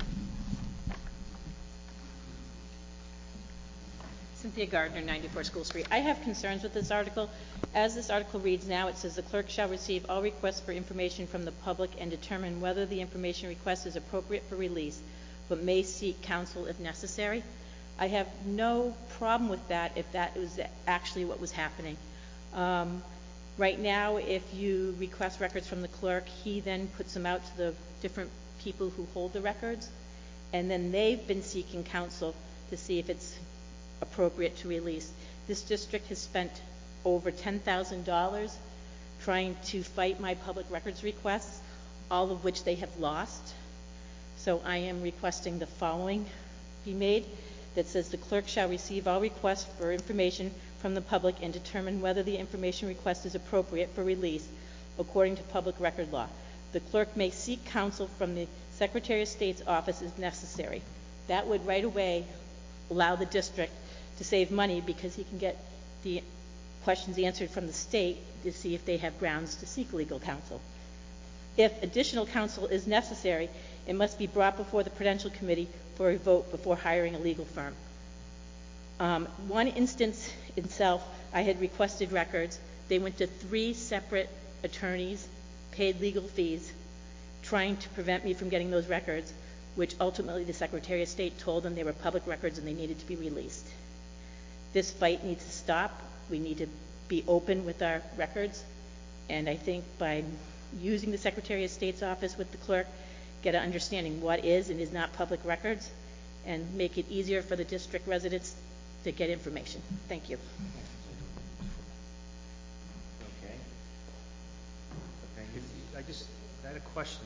Cynthia Gardner, ninety-four School Street. I have concerns with this article. As this article reads now, it says the clerk shall receive all requests for information from the public and determine whether the information request is appropriate for release, but may seek counsel if necessary. I have no problem with that if that was actually what was happening. Um, right now, if you request records from the clerk, he then puts them out to the different people who hold the records, and then they've been seeking counsel to see if it's appropriate to release. This district has spent over ten thousand dollars trying to fight my public records requests, all of which they have lost. So I am requesting the following be made. That says the clerk shall receive all requests for information from the public and determine whether the information request is appropriate for release according to public record law. The clerk may seek counsel from the Secretary of State's office if necessary. That would right away allow the district to save money because he can get the questions answered from the state to see if they have grounds to seek legal counsel. If additional counsel is necessary, it must be brought before the Prudential Committee for a vote before hiring a legal firm. Um, one instance itself, I had requested records. They went to three separate attorneys, paid legal fees, trying to prevent me from getting those records, which ultimately the Secretary of State told them they were public records and they needed to be released. This fight needs to stop. We need to be open with our records, and I think by using the Secretary of State's office with the clerk, get an understanding what is and is not public records, and make it easier for the district residents to get information. Thank you. Okay. If you- I just, I had a question.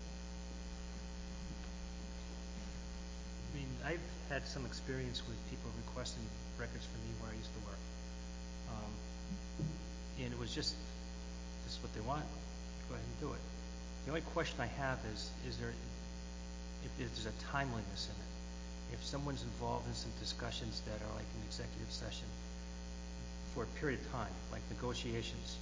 I mean, I've had some experience with people requesting records from me where I used to work. Um, and it was just, this is what they want, go ahead and do it. The only question I have is, is there, if, if there's a timeliness in it. If someone's involved in some discussions that are like an executive session for a period of time, like negotiations,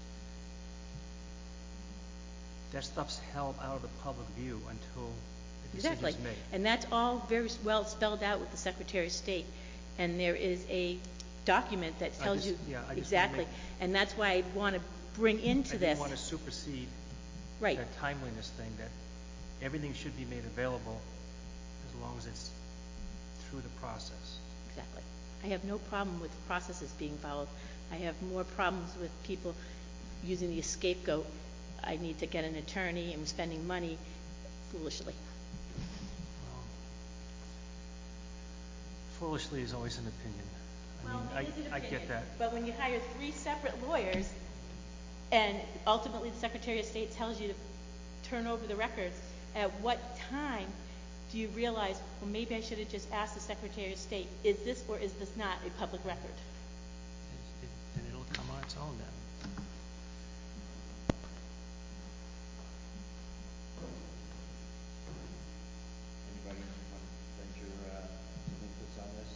that stuff's held out of the public view until the decision's Exactly. made. And that's all very well spelled out with the Secretary of State. And there is a document that I tells just- you yeah, I just wanna exactly. make- And that's why I want to bring into I this. didn't want to supersede Right. that timeliness thing, that everything should be made available as long as it's through the process. Exactly. I have no problem with processes being followed. I have more problems with people using the scapegoat. I need to get an attorney and spending money foolishly. Well, foolishly is always an opinion. I Well, mean, it is an I, I opinion, get that. but when you hire three separate lawyers, and ultimately the Secretary of State tells you to turn over the records, at what time do you realize, well, maybe I should have just asked the Secretary of State, is this or is this not a public record? It, it, then it'll come on its own then. Anybody want to venture uh, some inputs on this?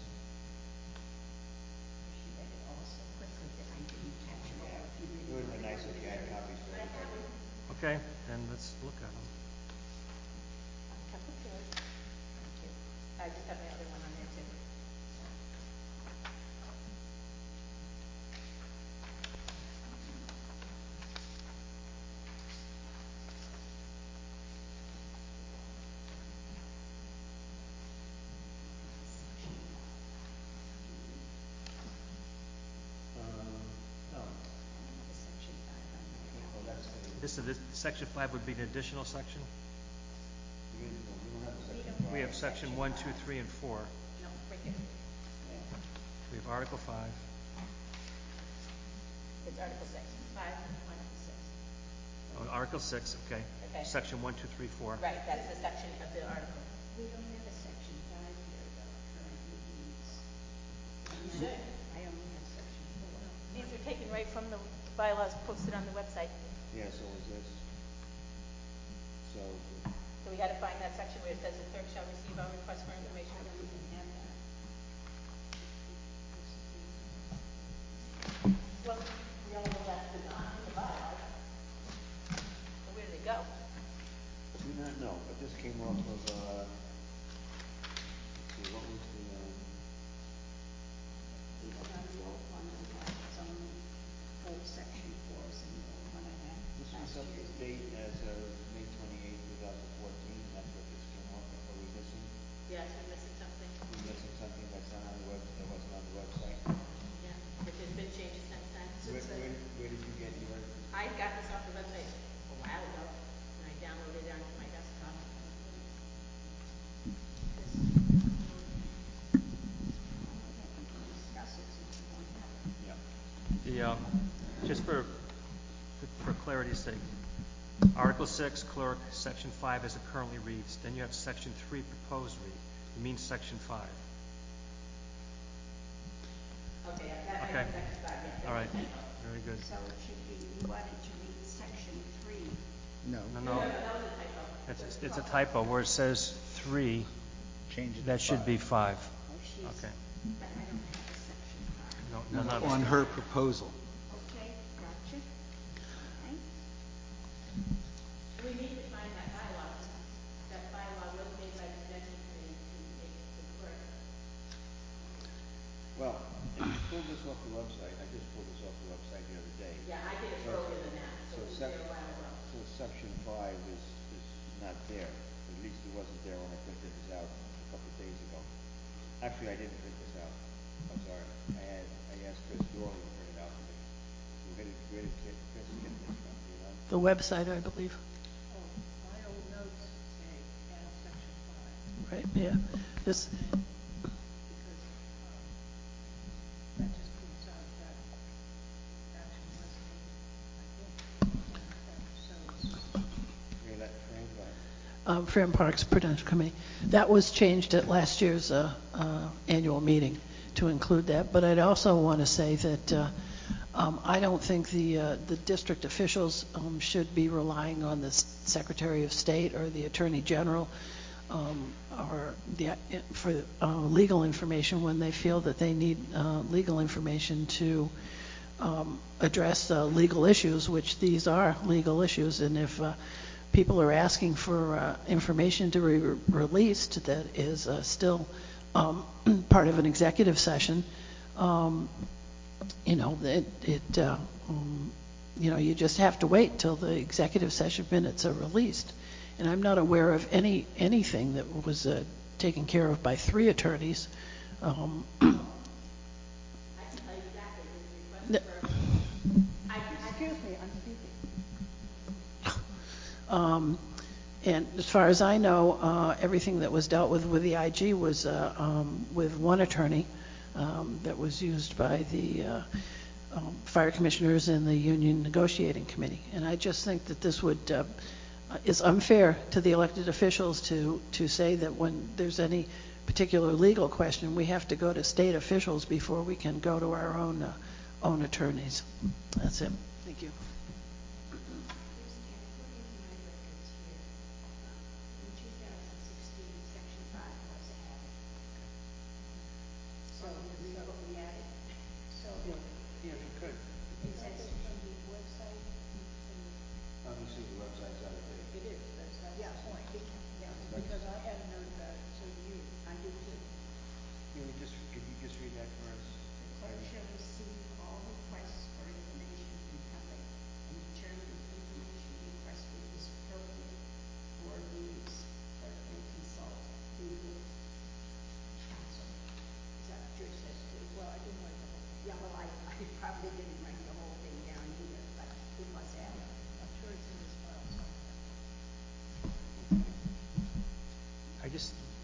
She read it all so quickly that I didn't catch it all. If you It really would have been wanted nice if you had copies for everybody. Okay, then let's look at them. I just have my other one on there too. This is, this, section five would be an additional section? We didn't- we don't have a section We five. have section one, two, three, and four. No, right here. We have Article five. It's Article six, five, one, six. Oh, Article six, okay. Okay. Section one, two, three, four. Right, that's the section of the article. We don't have a section five here, though, currently reads. You should. I only have section four. These are taken right from the bylaws posted on the website. Yeah, so is this. So, So we had to find that section where it says the clerk shall receive all requests for information. I don't even have that. Well, we all know that's the, on the bylaws. So where did it go? do not know, but this came off of, uh, let's see, what was the, um, It's not the old one I have, it's only full section four is in the old one I had. this was last up to year. date as of May twenty-eighth, two thousand fourteen, that's what this came off of. Are we missing, Yes, we're missing something. we missing something that's not on the web, that wasn't on the website? Yeah, which has been changed since then. Where, where, did- where did you get your, I got this off the website a while ago, and I downloaded it onto my desktop. We can discuss it since you don't have it. yeah, The, um, just for, for clarity's sake, Article six, clerk, section five as it currently reads, then you have section three, proposed read. It means section five. Okay, that might Okay. be section five, yes. All right, very good. So it should be, you wanted to read section three. No, No, No, no, no, that was a typo. it's, it's a typo where it says three, change it to that should five. be five. Oh, she's, Okay. but I don't have a section five. No, no, no. On her proposal. Okay, gotcha. Okay. We need to find that bylaw. That bylaw was made by the convention committee to make the clerk. well, if you pulled this off the website, I just pulled this off the website the other day. Yeah, I did it So- earlier than that, so So it was sec- there a while ago. So section five is, is not there, at least it wasn't there when I printed this out a couple of days ago. Actually, I didn't print this out, I'm sorry, I had, I asked Chris Dorley to print it out for me. Where did, where did Chris Chris get this from, do you know? The website, I believe, Oh, my old notes say add section five, right, yeah. This, because, um, that just points out that action was taken, I think, that shows. Okay, let Frank, go ahead. um, Fair and Parks Prudential Committee, that was changed at last year's uh, uh, annual meeting to include that. But I'd also want to say that uh, um, I don't think the uh, the district officials um, should be relying on the S- Secretary of State or the Attorney General um, or the, for uh, legal information when they feel that they need uh, legal information to um, address uh, legal issues, which these are legal issues. And if uh, people are asking for uh, information to be re- released that is uh, still um, part of an executive session, um, you know, it, it uh, um, you know, you just have to wait till the executive session minutes are released. And I'm not aware of any anything that was uh, taken care of by three attorneys. Um, I can tell you exactly, the request for, I, I, Excuse me, I'm speaking. Um, and as far as I know, uh, everything that was dealt with with the I G was uh, um, with one attorney um, that was used by the uh, um, fire commissioners and the union negotiating committee. And I just think that this would uh, is unfair to the elected officials to to say that when there's any particular legal question, we have to go to state officials before we can go to our own uh, own attorneys. That's it. Thank you. Here's, according to my records here, in two thousand sixteen, section five was added. So, read what we added. So, Yeah, you could. it says from the website, Obviously, the website's out of date. It is, that's, that's yeah, the point. yeah, Because I had a note about it, so do you. I do too. Can we just, could you just read that for us? The clerk shall receive all requests for information from public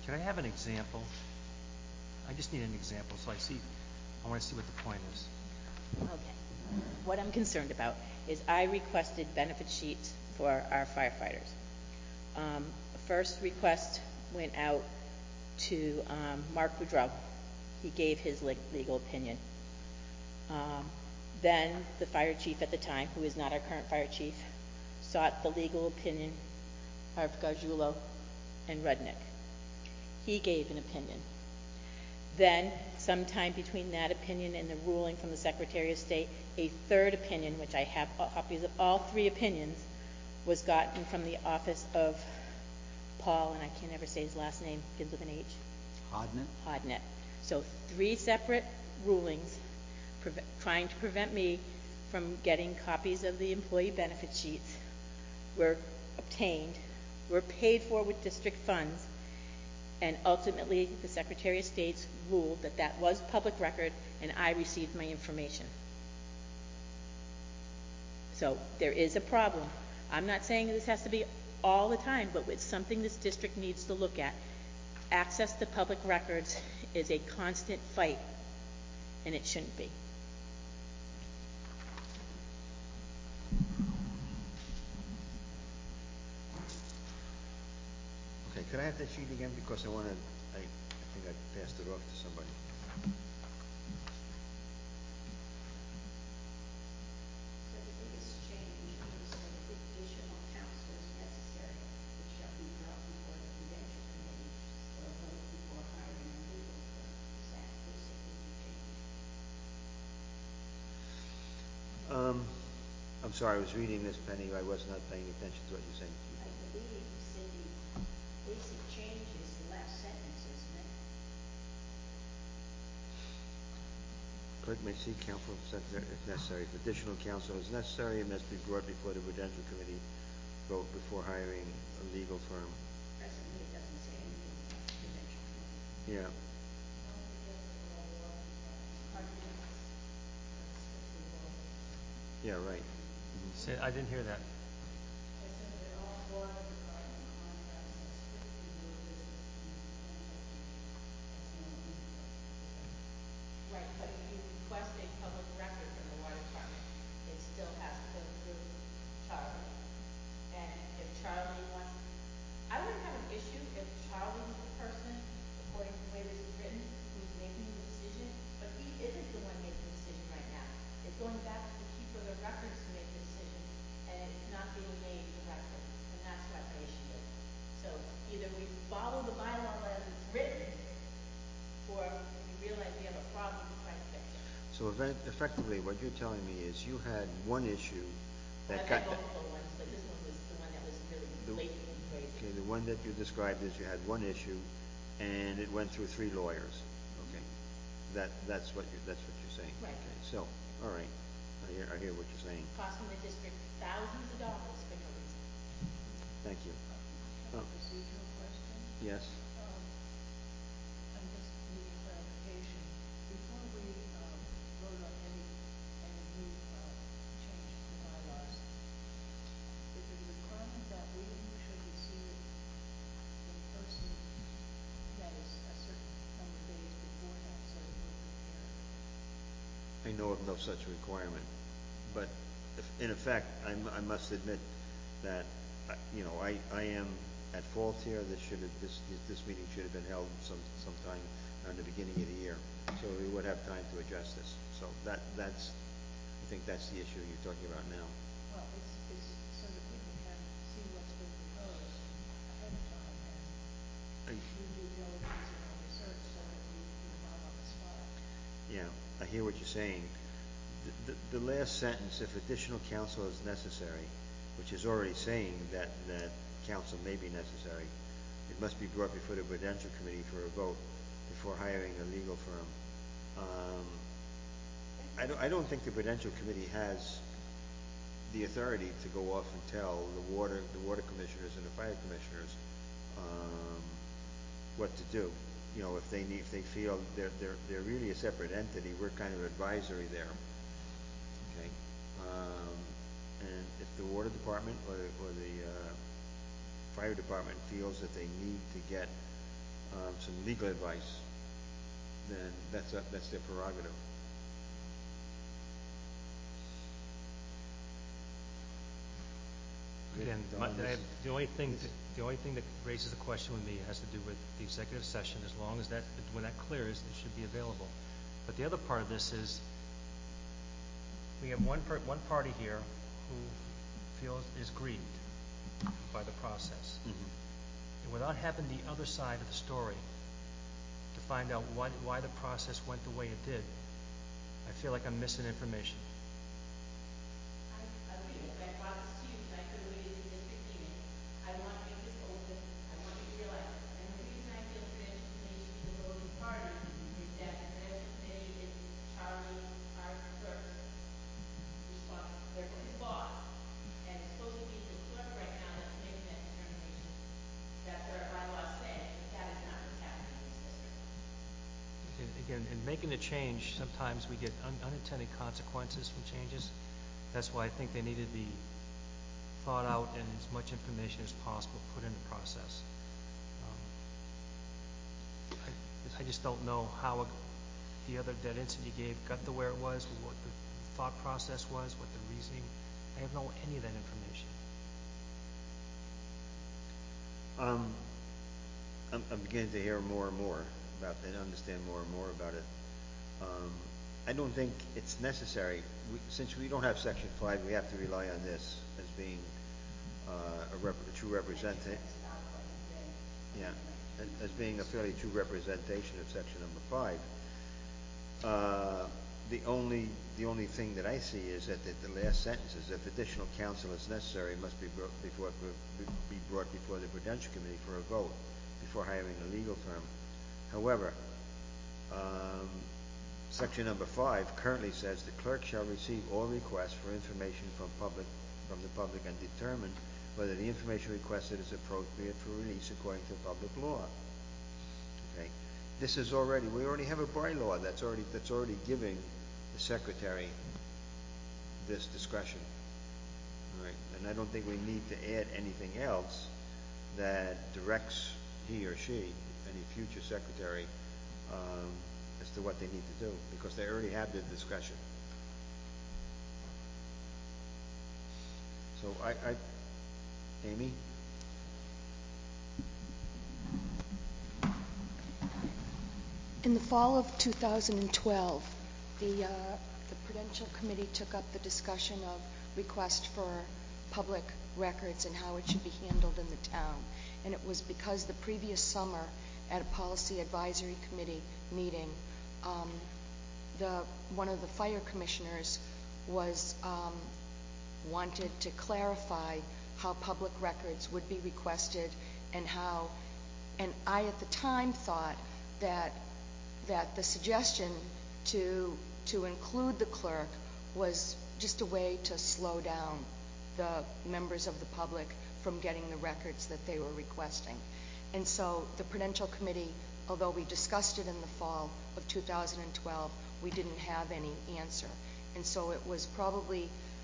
Can I have an example? I just need an example, so I see, I want to see what the point is. Okay. What I'm concerned about is I requested benefit sheets for our firefighters. Um, first request went out to um, Mark Boudreau. He gave his le- legal opinion. Um, then the fire chief at the time, who is not our current fire chief, sought the legal opinion of Gargiulo and Rudnick. He gave an opinion. Then, sometime between that opinion and the ruling from the Secretary of State, a third opinion, which I have copies of all three opinions, was gotten from the office of Paul, and I can't ever say his last name, begins with an H. Hodnett? Hodnett. So three separate rulings preve- trying to prevent me from getting copies of the employee benefit sheets were obtained, were paid for with district funds, and ultimately the Secretary of State ruled that that was public record and I received my information. So there is a problem. I'm not saying this has to be all the time, but it's something this district needs to look at. Access to public records is a constant fight, and it shouldn't be. Okay, could I have that sheet again, because I want to, I, I think I passed it off to somebody. So the biggest change is that if additional counsel is necessary, it shall be brought before the Prudential Committee for a vote before hiring a legal firm. Is that basically the change? Um, I'm sorry, I was reading this, Penny. I was not paying attention to what you're saying. I believe you said the basic change is the last sentence, isn't it? Clerk may seek counsel if necessary. If additional counsel is necessary, it must be brought before the Prudential Committee, vote before hiring a legal firm. Presently, it doesn't say anything about the Prudential Committee. Yeah. Yeah, right. Mhm. Say, I didn't hear that. Right, but if you request a public record from the water department, it still has to go through Charlie. And if Charlie wants, I wouldn't have an issue if Charlie was the person, according to the way this is written, who's making the decision, but he isn't the one making the decision right now. It's going back to the keeper of the records to make the decision, and it's not being made correctly, and that's what my issue is. So either we follow the bylaw as it's written, or we realize we have a problem and try to fix it. So event, effectively, what you're telling me is you had one issue that I've got... had multiple ones, but this one was the one that was really The- blatantly raised. Okay, the one that you described is you had one issue, and it went through three lawyers. Okay, that that's what you that's what you're saying. Right. Okay, so all right, I hear I hear what you're saying. Costing the district thousands of dollars for no reason. Thank you. A Oh, procedural question. yes. Um, I'm just needing clarification. Before we um, vote on any, any new uh, change to the bylaws, is it a requirement that we should receive it in person, that is a certain number of days beforehand, so that we're prepared? I know of no such requirement, but if, in effect, I, m- I must admit that uh, you know I, I am at fault here. This should have this this meeting should have been held some sometime in the beginning of the year, so we would have time to address this. So that that's I think that's the issue you're talking about now. Well, it's, it's so that people can see what's been proposed ahead of time and I- do due diligence and our research so that we, we're not on the spot. Yeah, I hear what you're saying. The, the, the last sentence, if additional counsel is necessary, which is already saying that, that counsel may be necessary, it must be brought before the Prudential Committee for a vote before hiring a legal firm. Um, I don't, I don't think the Prudential Committee has the authority to go off and tell the water, the water commissioners and the fire commissioners um, what to do. You know, if they need, if they feel they're they're they're really a separate entity, we're kind of advisory there. Okay, um, and if the water department or or the uh, fire department feels that they need to get um, some legal advice, then that's, a- that's their prerogative. Again, Don, my- this I- is- the only thing, that- the only thing that raises a question with me has to do with the executive session. As long as that, when that clears, it should be available. But the other part of this is, we have one per, one party here who feels is grieved by the process. Mhm. And without having the other side of the story to find out why, why the process went the way it did, I feel like I'm missing information. I agree with you. I brought this to you tonight for the way it is in district meeting. I want to make this open. I want you to realize it. And the reason I feel the Prudential Committee should be the voting party is that the Prudential Committee is Charlie, our clerk's response, therefore his boss. And it's supposed to be the clerk right now that's making that determination. That's what our bylaws say, but that is not what's happening in this district. Again- Again, in making a change, sometimes we get un- unintended consequences from changes. That's why I think they need to be thought out and as much information as possible put in the process. Um, I, I just don't know how it- the other, that incident you gave got to where it was, what the thought process was, what the reasoning. I have no any of that information. Um, I'm, I'm beginning to hear more and more about it, and understand more and more about it. Um, I don't think it's necessary. We, since we don't have section five, we have to rely on this as being uh, a, rep, a true representation. Yeah, as, as being a fairly true representation of section number five. Uh, the only the only thing that I see is that the, the last sentence is, if additional counsel is necessary, it must be brought before be brought before the Prudential Committee for a vote before hiring a legal firm. However, um, section number five currently says the clerk shall receive all requests for information from public from the public and determine whether the information requested is appropriate for release according to public law. Okay, this is already we already have a bylaw that's already that's already giving the secretary this discretion. All right, and I don't think we need to add anything else that directs he or she, any future secretary, um, as to what they need to do, because they already have the discretion. So I, I Amy? In the fall of two thousand twelve, the, uh, the Prudential Committee took up the discussion of request for public records and how it should be handled in the town. And it was because the previous summer at a Policy Advisory Committee meeting, um, the, one of the fire commissioners was, um, wanted to clarify how public records would be requested and how, and I at the time thought that that the suggestion to to include the clerk was just a way to slow down the members of the public from getting the records that they were requesting. And so the Prudential Committee, although we discussed it in the fall of two thousand twelve, we didn't have any answer. And so it was probably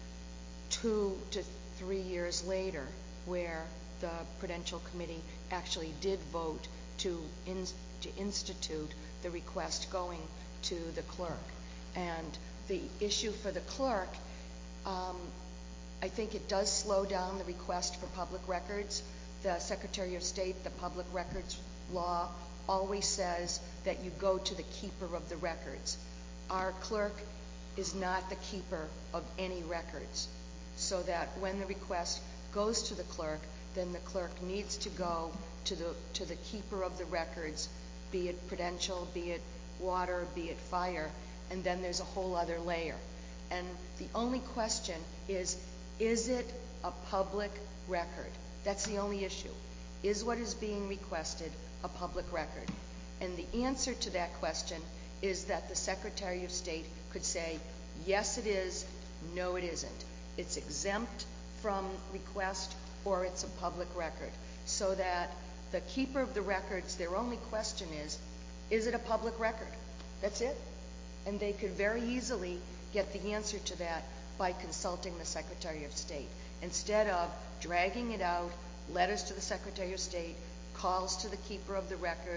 two to three years later where the Prudential Committee actually did vote to in, to institute the request going to the clerk. And the issue for the clerk, um, I think it does slow down the request for public records. The Secretary of State, the public records law, always says that you go to the keeper of the records. Our clerk is not the keeper of any records, so that when the request goes to the clerk, then the clerk needs to go to the to the keeper of the records, be it Prudential, be it water, be it fire, and then there's a whole other layer. And the only question is, is it a public record? That's the only issue. Is what is being requested a public record? And the answer to that question is that the Secretary of State could say, yes it is, no it isn't. It's exempt from request or it's a public record. So that the keeper of the records, their only question is, is it a public record? That's it. And they could very easily get the answer to that by consulting the Secretary of State. Instead of dragging it out, letters to the Secretary of State, calls to the keeper of the record,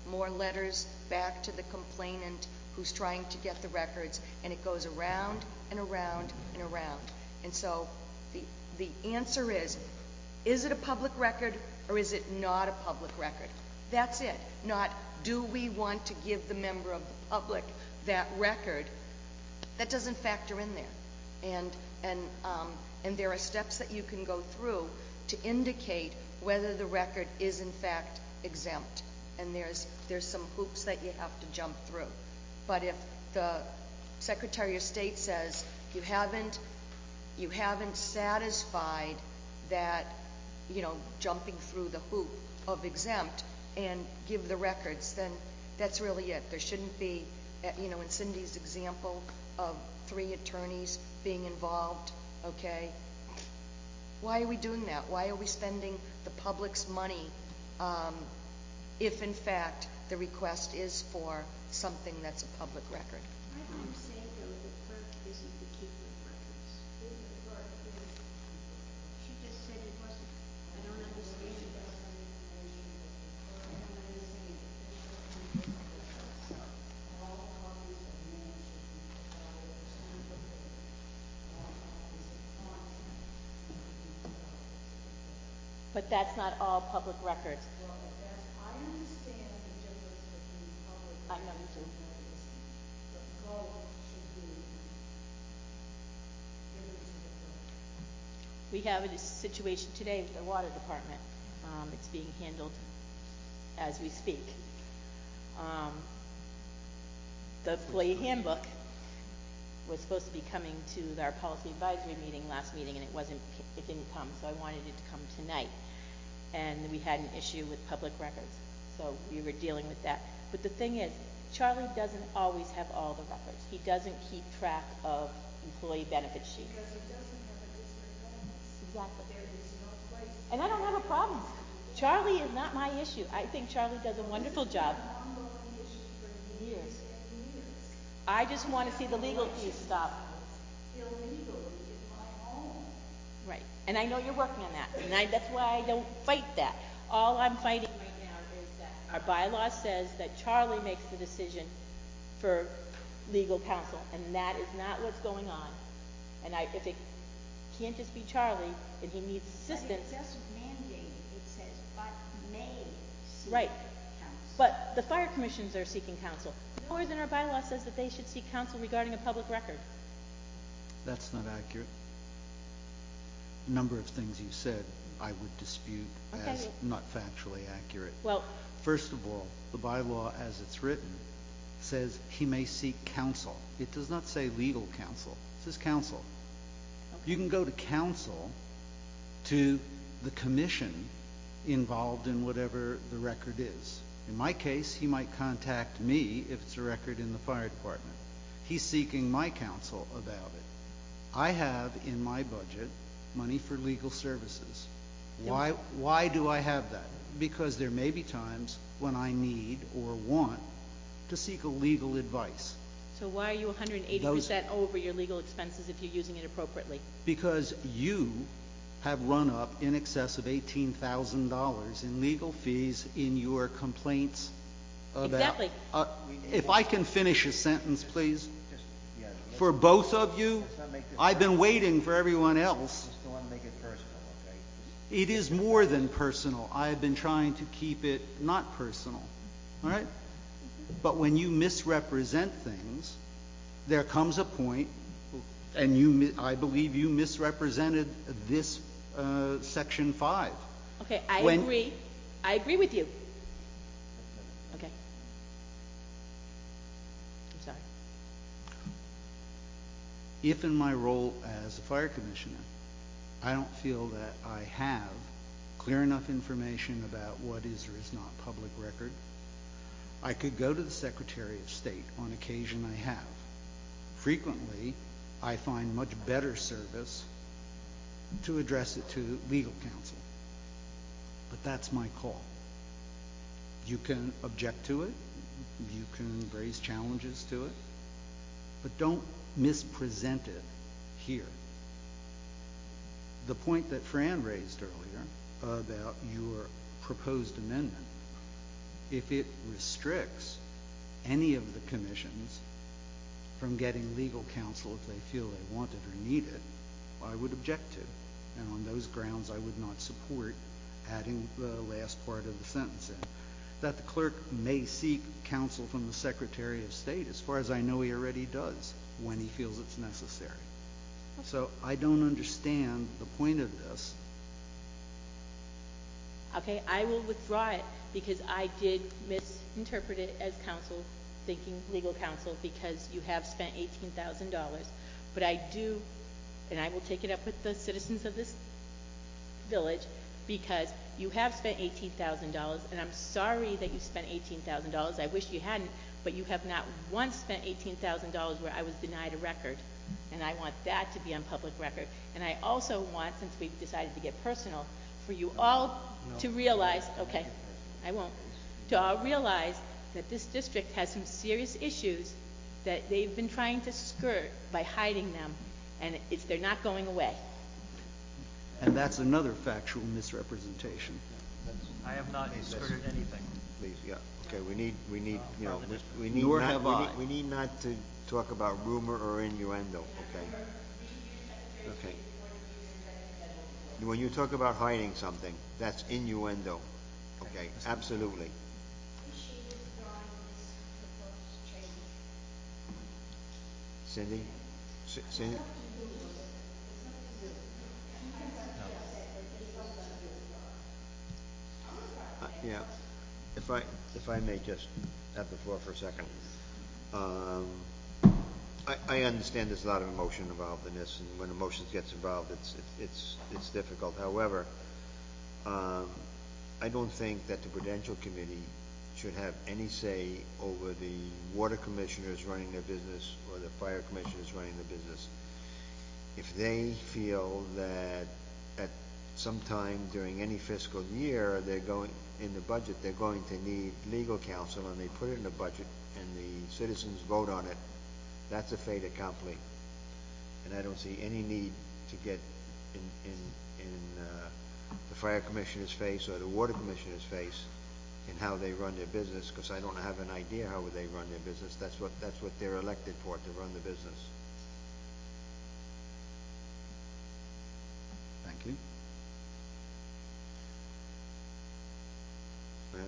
more letters back to the complainant who's trying to get the records, and it goes around and around and around. And so the, the answer is, is it a public record or is it not a public record? That's it. Not, do we want to give the member of the public that record? That doesn't factor in there. And, and, um, and there are steps that you can go through to indicate whether the record is in fact exempt. And there's, there's some hoops that you have to jump through. But if the Secretary of State says you haven't, you haven't satisfied that, you know, jumping through the hoop of exempt and give the records, then that's really it. There shouldn't be, you know, in Cindy's example of three attorneys being involved, okay? Why are we doing that? Why are we spending the public's money um, if, in fact, the request is for something that's a public record? I don't say, though, the clerk isn't the keeper of records. She just said it wasn't. I don't understand. I don't understand. But that's not all public records. I understand the difference between public I know you do. records, but both should be given to the clerk. We have a situation today with the water department. Um, it's being handled as we speak. Um, the employee handbook was supposed to be coming to our policy advisory meeting last meeting, and it wasn't. It didn't come, so I wanted it to come tonight. And we had an issue with public records, so we were dealing with that. But the thing is, Charlie doesn't always have all the records. He doesn't keep track of employee benefit sheets. Because he doesn't have a district office. Exactly. There is no place. And I don't have a problem. Charlie is not my issue. I think Charlie does a wonderful job. It's been an ongoing issue for years Years. and years. I just want to see the legal piece stop. Illegally in my home. Right. And I know you're working on that. And I, that's why I don't fight that. All I'm fighting right now is that our bylaw says that Charlie makes the decision for legal counsel. And that is not what's going on. And I, if it can't just be Charlie, and he needs assistance. But it doesn't mandate. It says, but may seek Right. counsel. But the fire commissions are seeking counsel. Nowhere in our bylaw says that they should seek counsel regarding a public record. That's not accurate. A number of things you said I would dispute Okay. as not factually accurate. Well, First of all, the bylaw as it's written says he may seek counsel. It does not say legal counsel. It says counsel. okay. You can go to counsel to the commission involved in whatever the record is. In my case, he might contact me if it's a record in the fire department. He's seeking my counsel about it. I have in my budget money for legal services. Why, why do I have that? Because there may be times when I need or want to seek a legal advice. So why are you one hundred eighty percent over your legal expenses if you're using it appropriately? Because you have run up in excess of eighteen thousand dollars in legal fees in your complaints about... Exactly. Uh, if I can finish a sentence, please. Just, yeah, let's- For both of you, let's not make this I've been personal. waiting for everyone else. Just don't want to make it personal, okay? It is more than personal. I have been trying to keep it not personal. All right? But when you misrepresent things, there comes a point, and you, mi- I believe you misrepresented this uh, Section five. Okay, I When- agree. I agree with you. Okay. I'm sorry. If in my role as a fire commissioner, I don't feel that I have clear enough information about what is or is not public record, I could go to the Secretary of State. On occasion I have. Frequently, I find much better service to address it to legal counsel. But that's my call. You can object to it. You can raise challenges to it. But don't mispresent it here. The point that Fran raised earlier about your proposed amendment, if it restricts any of the commissions from getting legal counsel if they feel they want it or need it, I would object to. And on those grounds, I would not support adding the last part of the sentence in. That the clerk may seek counsel from the Secretary of State, as far as I know he already does, when he feels it's necessary. So I don't understand the point of this. Okay, I will withdraw it because I did misinterpret it as counsel, thinking legal counsel, because you have spent eighteen thousand dollars. But I do, and I will take it up with the citizens of this village, because you have spent eighteen thousand dollars, and I'm sorry that you spent eighteen thousand dollars. I wish you hadn't, but you have not once spent eighteen thousand dollars where I was denied a record, and I want that to be on public record. And I also want, since we've decided to get personal, for you all to realize, okay, I won't, to all realize that this district has some serious issues that they've been trying to skirt by hiding them, and it's, they're not going away. And that's another factual misrepresentation. I have not skirted anything. Please, yeah, okay, we need, we need, you know, we- we need Nor not, have we I. need, we need not to talk about rumor or innuendo, okay? Okay. When you talk about hiding something, that's innuendo, okay, absolutely. Is she withdrawing this proposed change? Cindy? C- Cindy? Uh, Yeah, if I, if I may just have the floor for a second. Um, I, I understand there's a lot of emotion involved in this, and when emotion gets involved, it's, it's, it's difficult. However, um, I don't think that the Prudential Committee should have any say over the water commissioners running their business or the fire commissioners running the business. If they feel that at some time during any fiscal year they're going, in the budget, they're going to need legal counsel, and they put it in the budget and the citizens vote on it, that's a fait accompli. And I don't see any need to get in, in, in uh, the fire commissioner's face or the water commissioner's face in how they run their business, because I don't have an idea how they run their business. That's what, that's what they're elected for, to run the business. Thank you. Ma'am?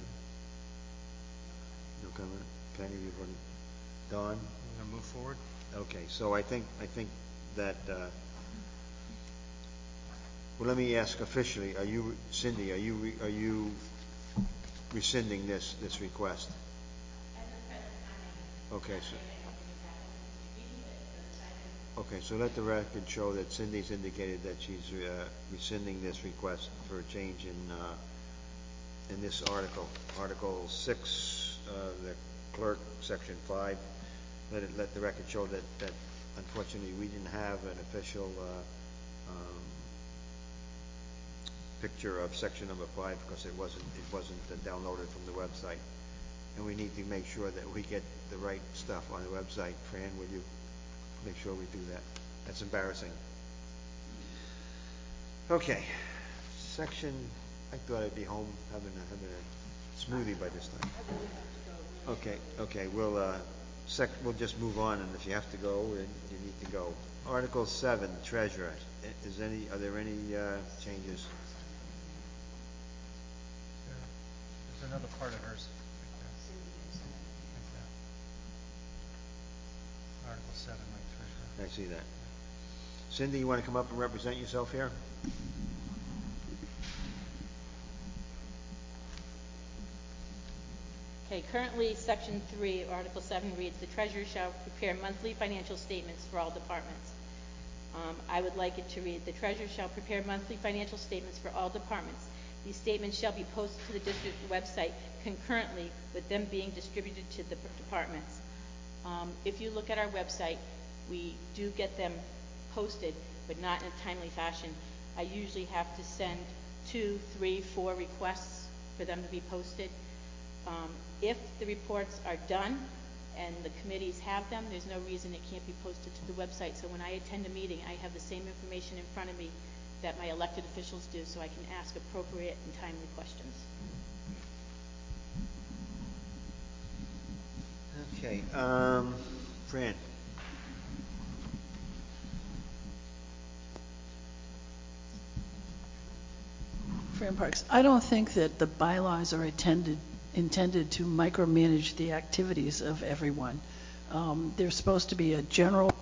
No comment? Penny, you want to, Don? I'm going to move forward. Okay, so I think, I think that, uh, well, let me ask officially, are you, Cindy, are you, re- are you rescinding this, this request? Okay, so, okay, so let the record show that Cindy's indicated that she's uh, rescinding this request for a change in, uh, in this article, Article six, uh, the clerk, Section five. Let it, let the record show that, that unfortunately we didn't have an official uh, um, picture of section number five because it wasn't, it wasn't uh, downloaded from the website. And we need to make sure that we get the right stuff on the website. Fran, will you make sure we do that? That's embarrassing. Okay, section, I thought I'd be home having a, having a smoothie by this time. Okay, okay, we'll, uh, sec, we'll just move on, and if you have to go, then you need to go. Article seven, treasurer. Is any, are there any, uh, changes? There, there's another part of hers. Right there. Right there. Article seven, right, treasurer. I see that. Cindy, you want to come up and represent yourself here? Okay, currently, Section three, Article seven reads, "The treasurer shall prepare monthly financial statements for all departments." Um, I would like it to read, "The treasurer shall prepare monthly financial statements for all departments. These statements shall be posted to the district website concurrently with them being distributed to the departments." Um, if you look at our website, we do get them posted, but not in a timely fashion. I usually have to send two, three, four requests for them to be posted. Um, if the reports are done and the committees have them, there's no reason it can't be posted to the website. So when I attend a meeting, I have the same information in front of me that my elected officials do, so I can ask appropriate and timely questions. Okay, um, Fran? Fran Parks, I don't think that the bylaws are intended, intended to micromanage the activities of everyone. Um, There's supposed to be a general,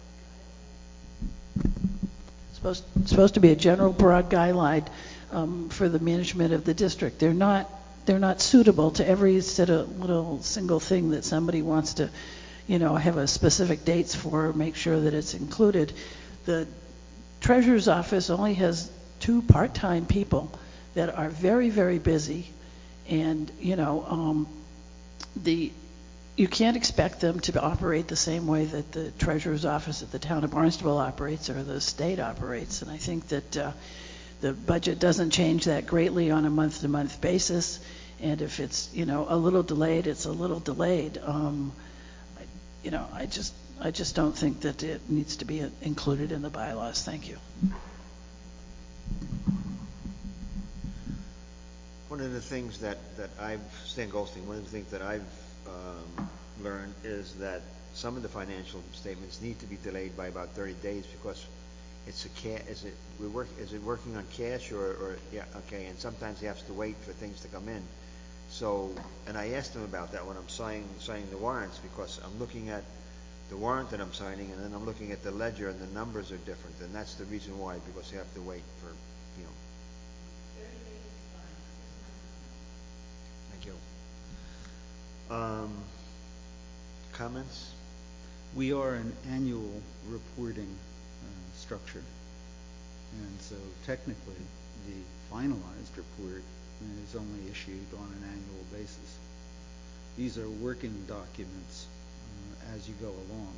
supposed, supposed to be a general broad guideline um, for the management of the district. They're not, they're not suitable to every sort of little single thing that somebody wants to, you know, have a specific dates for, make sure that it's included. The treasurer's office only has two part-time people that are very, very busy, and you know, um, the you can't expect them to operate the same way that the treasurer's office at the town of Barnstable operates or the state operates. And I think that uh, the budget doesn't change that greatly on a month-to-month basis. And if it's, you know, a little delayed, it's a little delayed. Um, I, you know, I just, I just don't think that it needs to be included in the bylaws. Thank you. One of the things that, that I've, Stan Goldstein, one of the things that I've um, learned is that some of the financial statements need to be delayed by about thirty days because it's a ca- is it we work is it working on cash or, or yeah okay, and sometimes he has to wait for things to come in. So, and I asked him about that when I'm signing signing the warrants, because I'm looking at the warrant that I'm signing and then I'm looking at the ledger and the numbers are different, and that's the reason why, because you have to wait for, you know. Thank you. Um, comments? We are an annual reporting uh, structure, and so technically the finalized report is only issued on an annual basis. These are working documents uh, as you go along.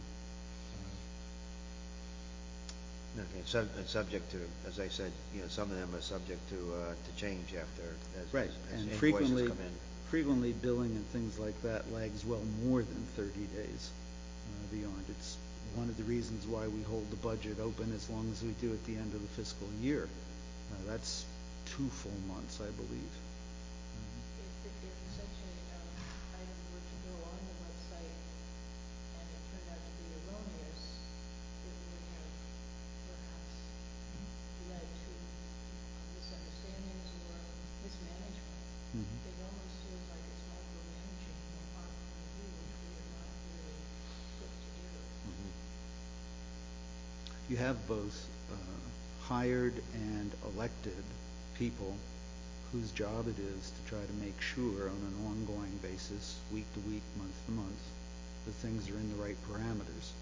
Uh, Okay, sub, uh, subject to, as I said, you know, some of them are subject to uh, to change after as, right, as, as and invoices frequently, come in. frequently billing and things like that lags well more than thirty days uh, beyond. It's one of the reasons why we hold the budget open as long as we do at the end of the fiscal year. Uh, that's two full months, I believe. If, if such a um, item were to go on the website and it turned out to be erroneous, it would have perhaps led to misunderstandings or mismanagement. Mm-hmm. It almost feels like it's micromanaging from our point of view, which we are not really equipped to do. Mm-hmm. You have both uh, hired and elected people whose job it is to try to make sure on an ongoing basis, week to week, month to month, that things are in the right parameters.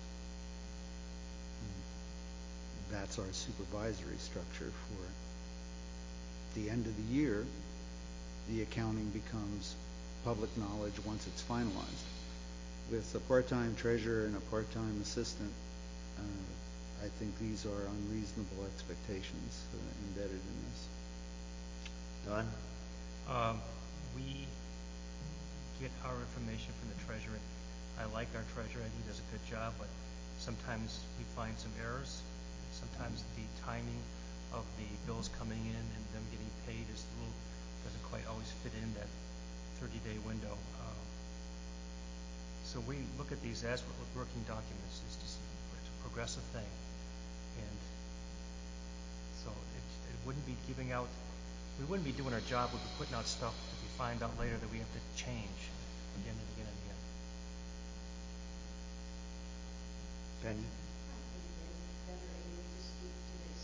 And that's our supervisory structure for the end of the year. The accounting becomes public knowledge once it's finalized. With a part-time treasurer and a part-time assistant, uh, I think these are unreasonable expectations uh, embedded in this. Don? Um, we get our information from the treasurer. I like our treasurer. He does a good job, but sometimes we find some errors. Sometimes the timing of the bills coming in and them getting paid is a little, doesn't quite always fit in that thirty-day window. Uh, so we look at these as working documents. It's just it's a progressive thing. And so it, it wouldn't be giving out, we wouldn't be doing our job. We'd be putting out stuff that we find out later that we have to change again and again and again. Penny? I think they're better able to speak to this.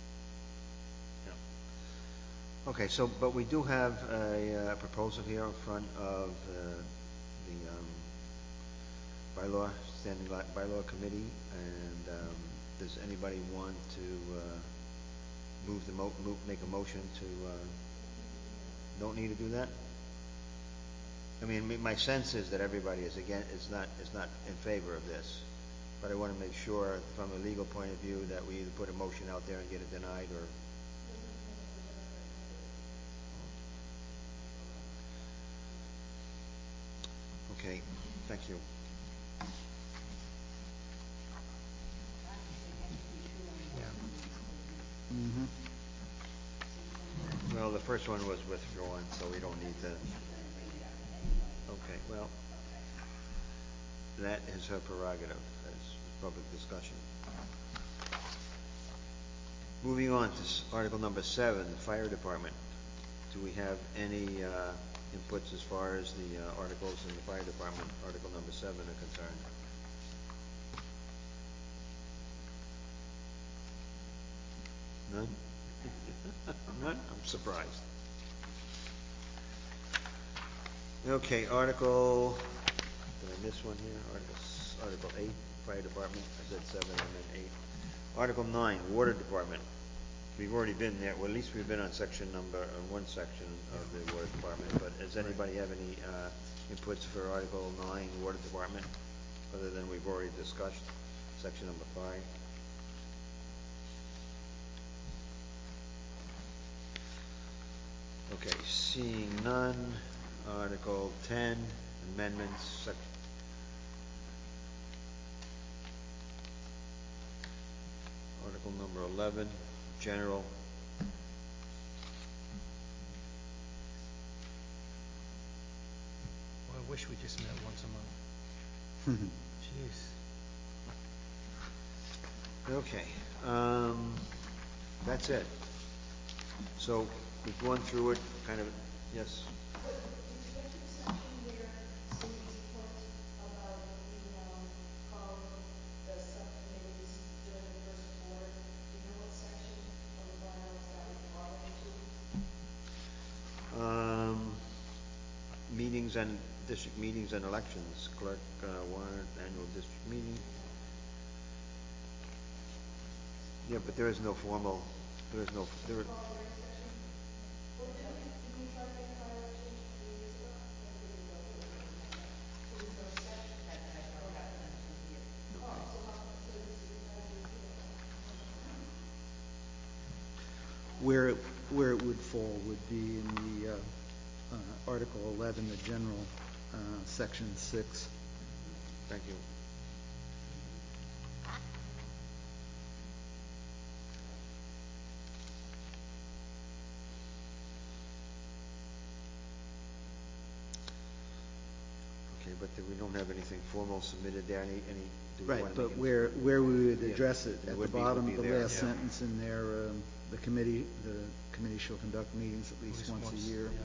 Yeah. Okay, so, but we do have a uh, proposal here in front of uh, the um, bylaw, standing li- bylaw committee, and um, does anybody want to uh, move the mo- move, make a motion to, uh, don't need to do that? I mean, me- my sense is that everybody is again, is not, is not in favor of this, but I want to make sure from a legal point of view that we either put a motion out there and get it denied or. Okay, thank you. Mm-hmm. Well, the first one was withdrawn, so we don't need to. Okay, well, that is her prerogative as public discussion. Moving on to s- Article number seven, Fire Department. Do we have any uh, inputs as far as the uh, articles in the Fire Department, Article number seven, are concerned? None? None? I'm surprised. Okay, Article, did I miss one here? Article, s- Article eight, Fire Department, I said seven and then eight. Article nine, Water Department. We've already been there, well, at least we've been on section number, on one section of the Water Department, but does anybody have any uh, inputs for Article nine, Water Department, other than we've already discussed, section number five? Okay, seeing none, Article ten, amendments, sec- Article number eleven, general. Well, I wish we just met once a month. Jeez. Okay, um, that's it. So we've gone through it, kind of, yes, But did you get to the section where Cindy's point about the, um, calling the subcommittees during the first quarter? Do you know what section of the bylaws that would fall into? um, meetings and, district meetings and elections, clerk, uh, warrant, annual district meeting. Yeah, but there is no formal, there is no, there, Well, there is section, well, didn't we, didn't we try to get a bylaw change a few years ago? And did it go through? So there's no section that, that I brought up in two years. Oh, so how, so this is how we do it? Where, it- where it would fall would be in the uh, uh, Article eleven, the general, uh, Section six. thank you. Okay, but we don't have anything formal submitted there, any, any, do we Right, want to make but any- where, where we would Yeah, address it, it at the would be- would bottom, be the there. last Yeah. sentence in there, um, the committee, the committee shall conduct meetings at least once a year. Yeah.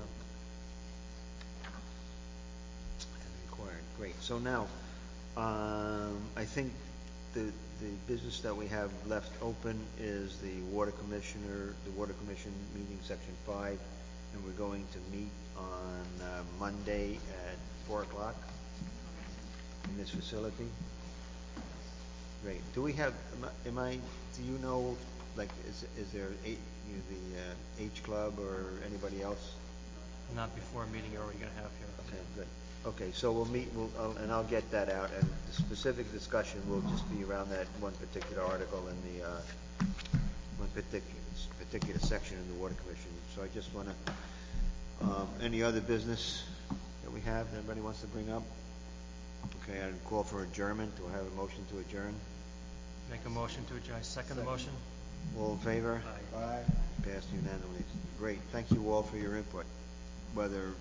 As required, great. So now, um, I think the, the business that we have left open is the water commissioner, the water commission meeting, section five, and we're going to meet on uh, Monday at four o'clock in this facility. Great. Do we have, am I- am I, do you know, like, is, is there a, you know, the uh, H Club or anybody else? Not before a meeting you're already going to have here. Okay, good. Okay, so we'll meet, we'll, I'll- and I'll get that out, and the specific discussion will just be around that one particular article in the, uh, one particular, particular section in the Water Commission. So I just want to, um, any other business that we have that anybody wants to bring up? Okay, I'd call for adjournment. Do I have a motion to adjourn? Make a motion to adjourn. Second the motion? All in favor? Aye. Passed unanimously. Great. Thank you all for your input, whether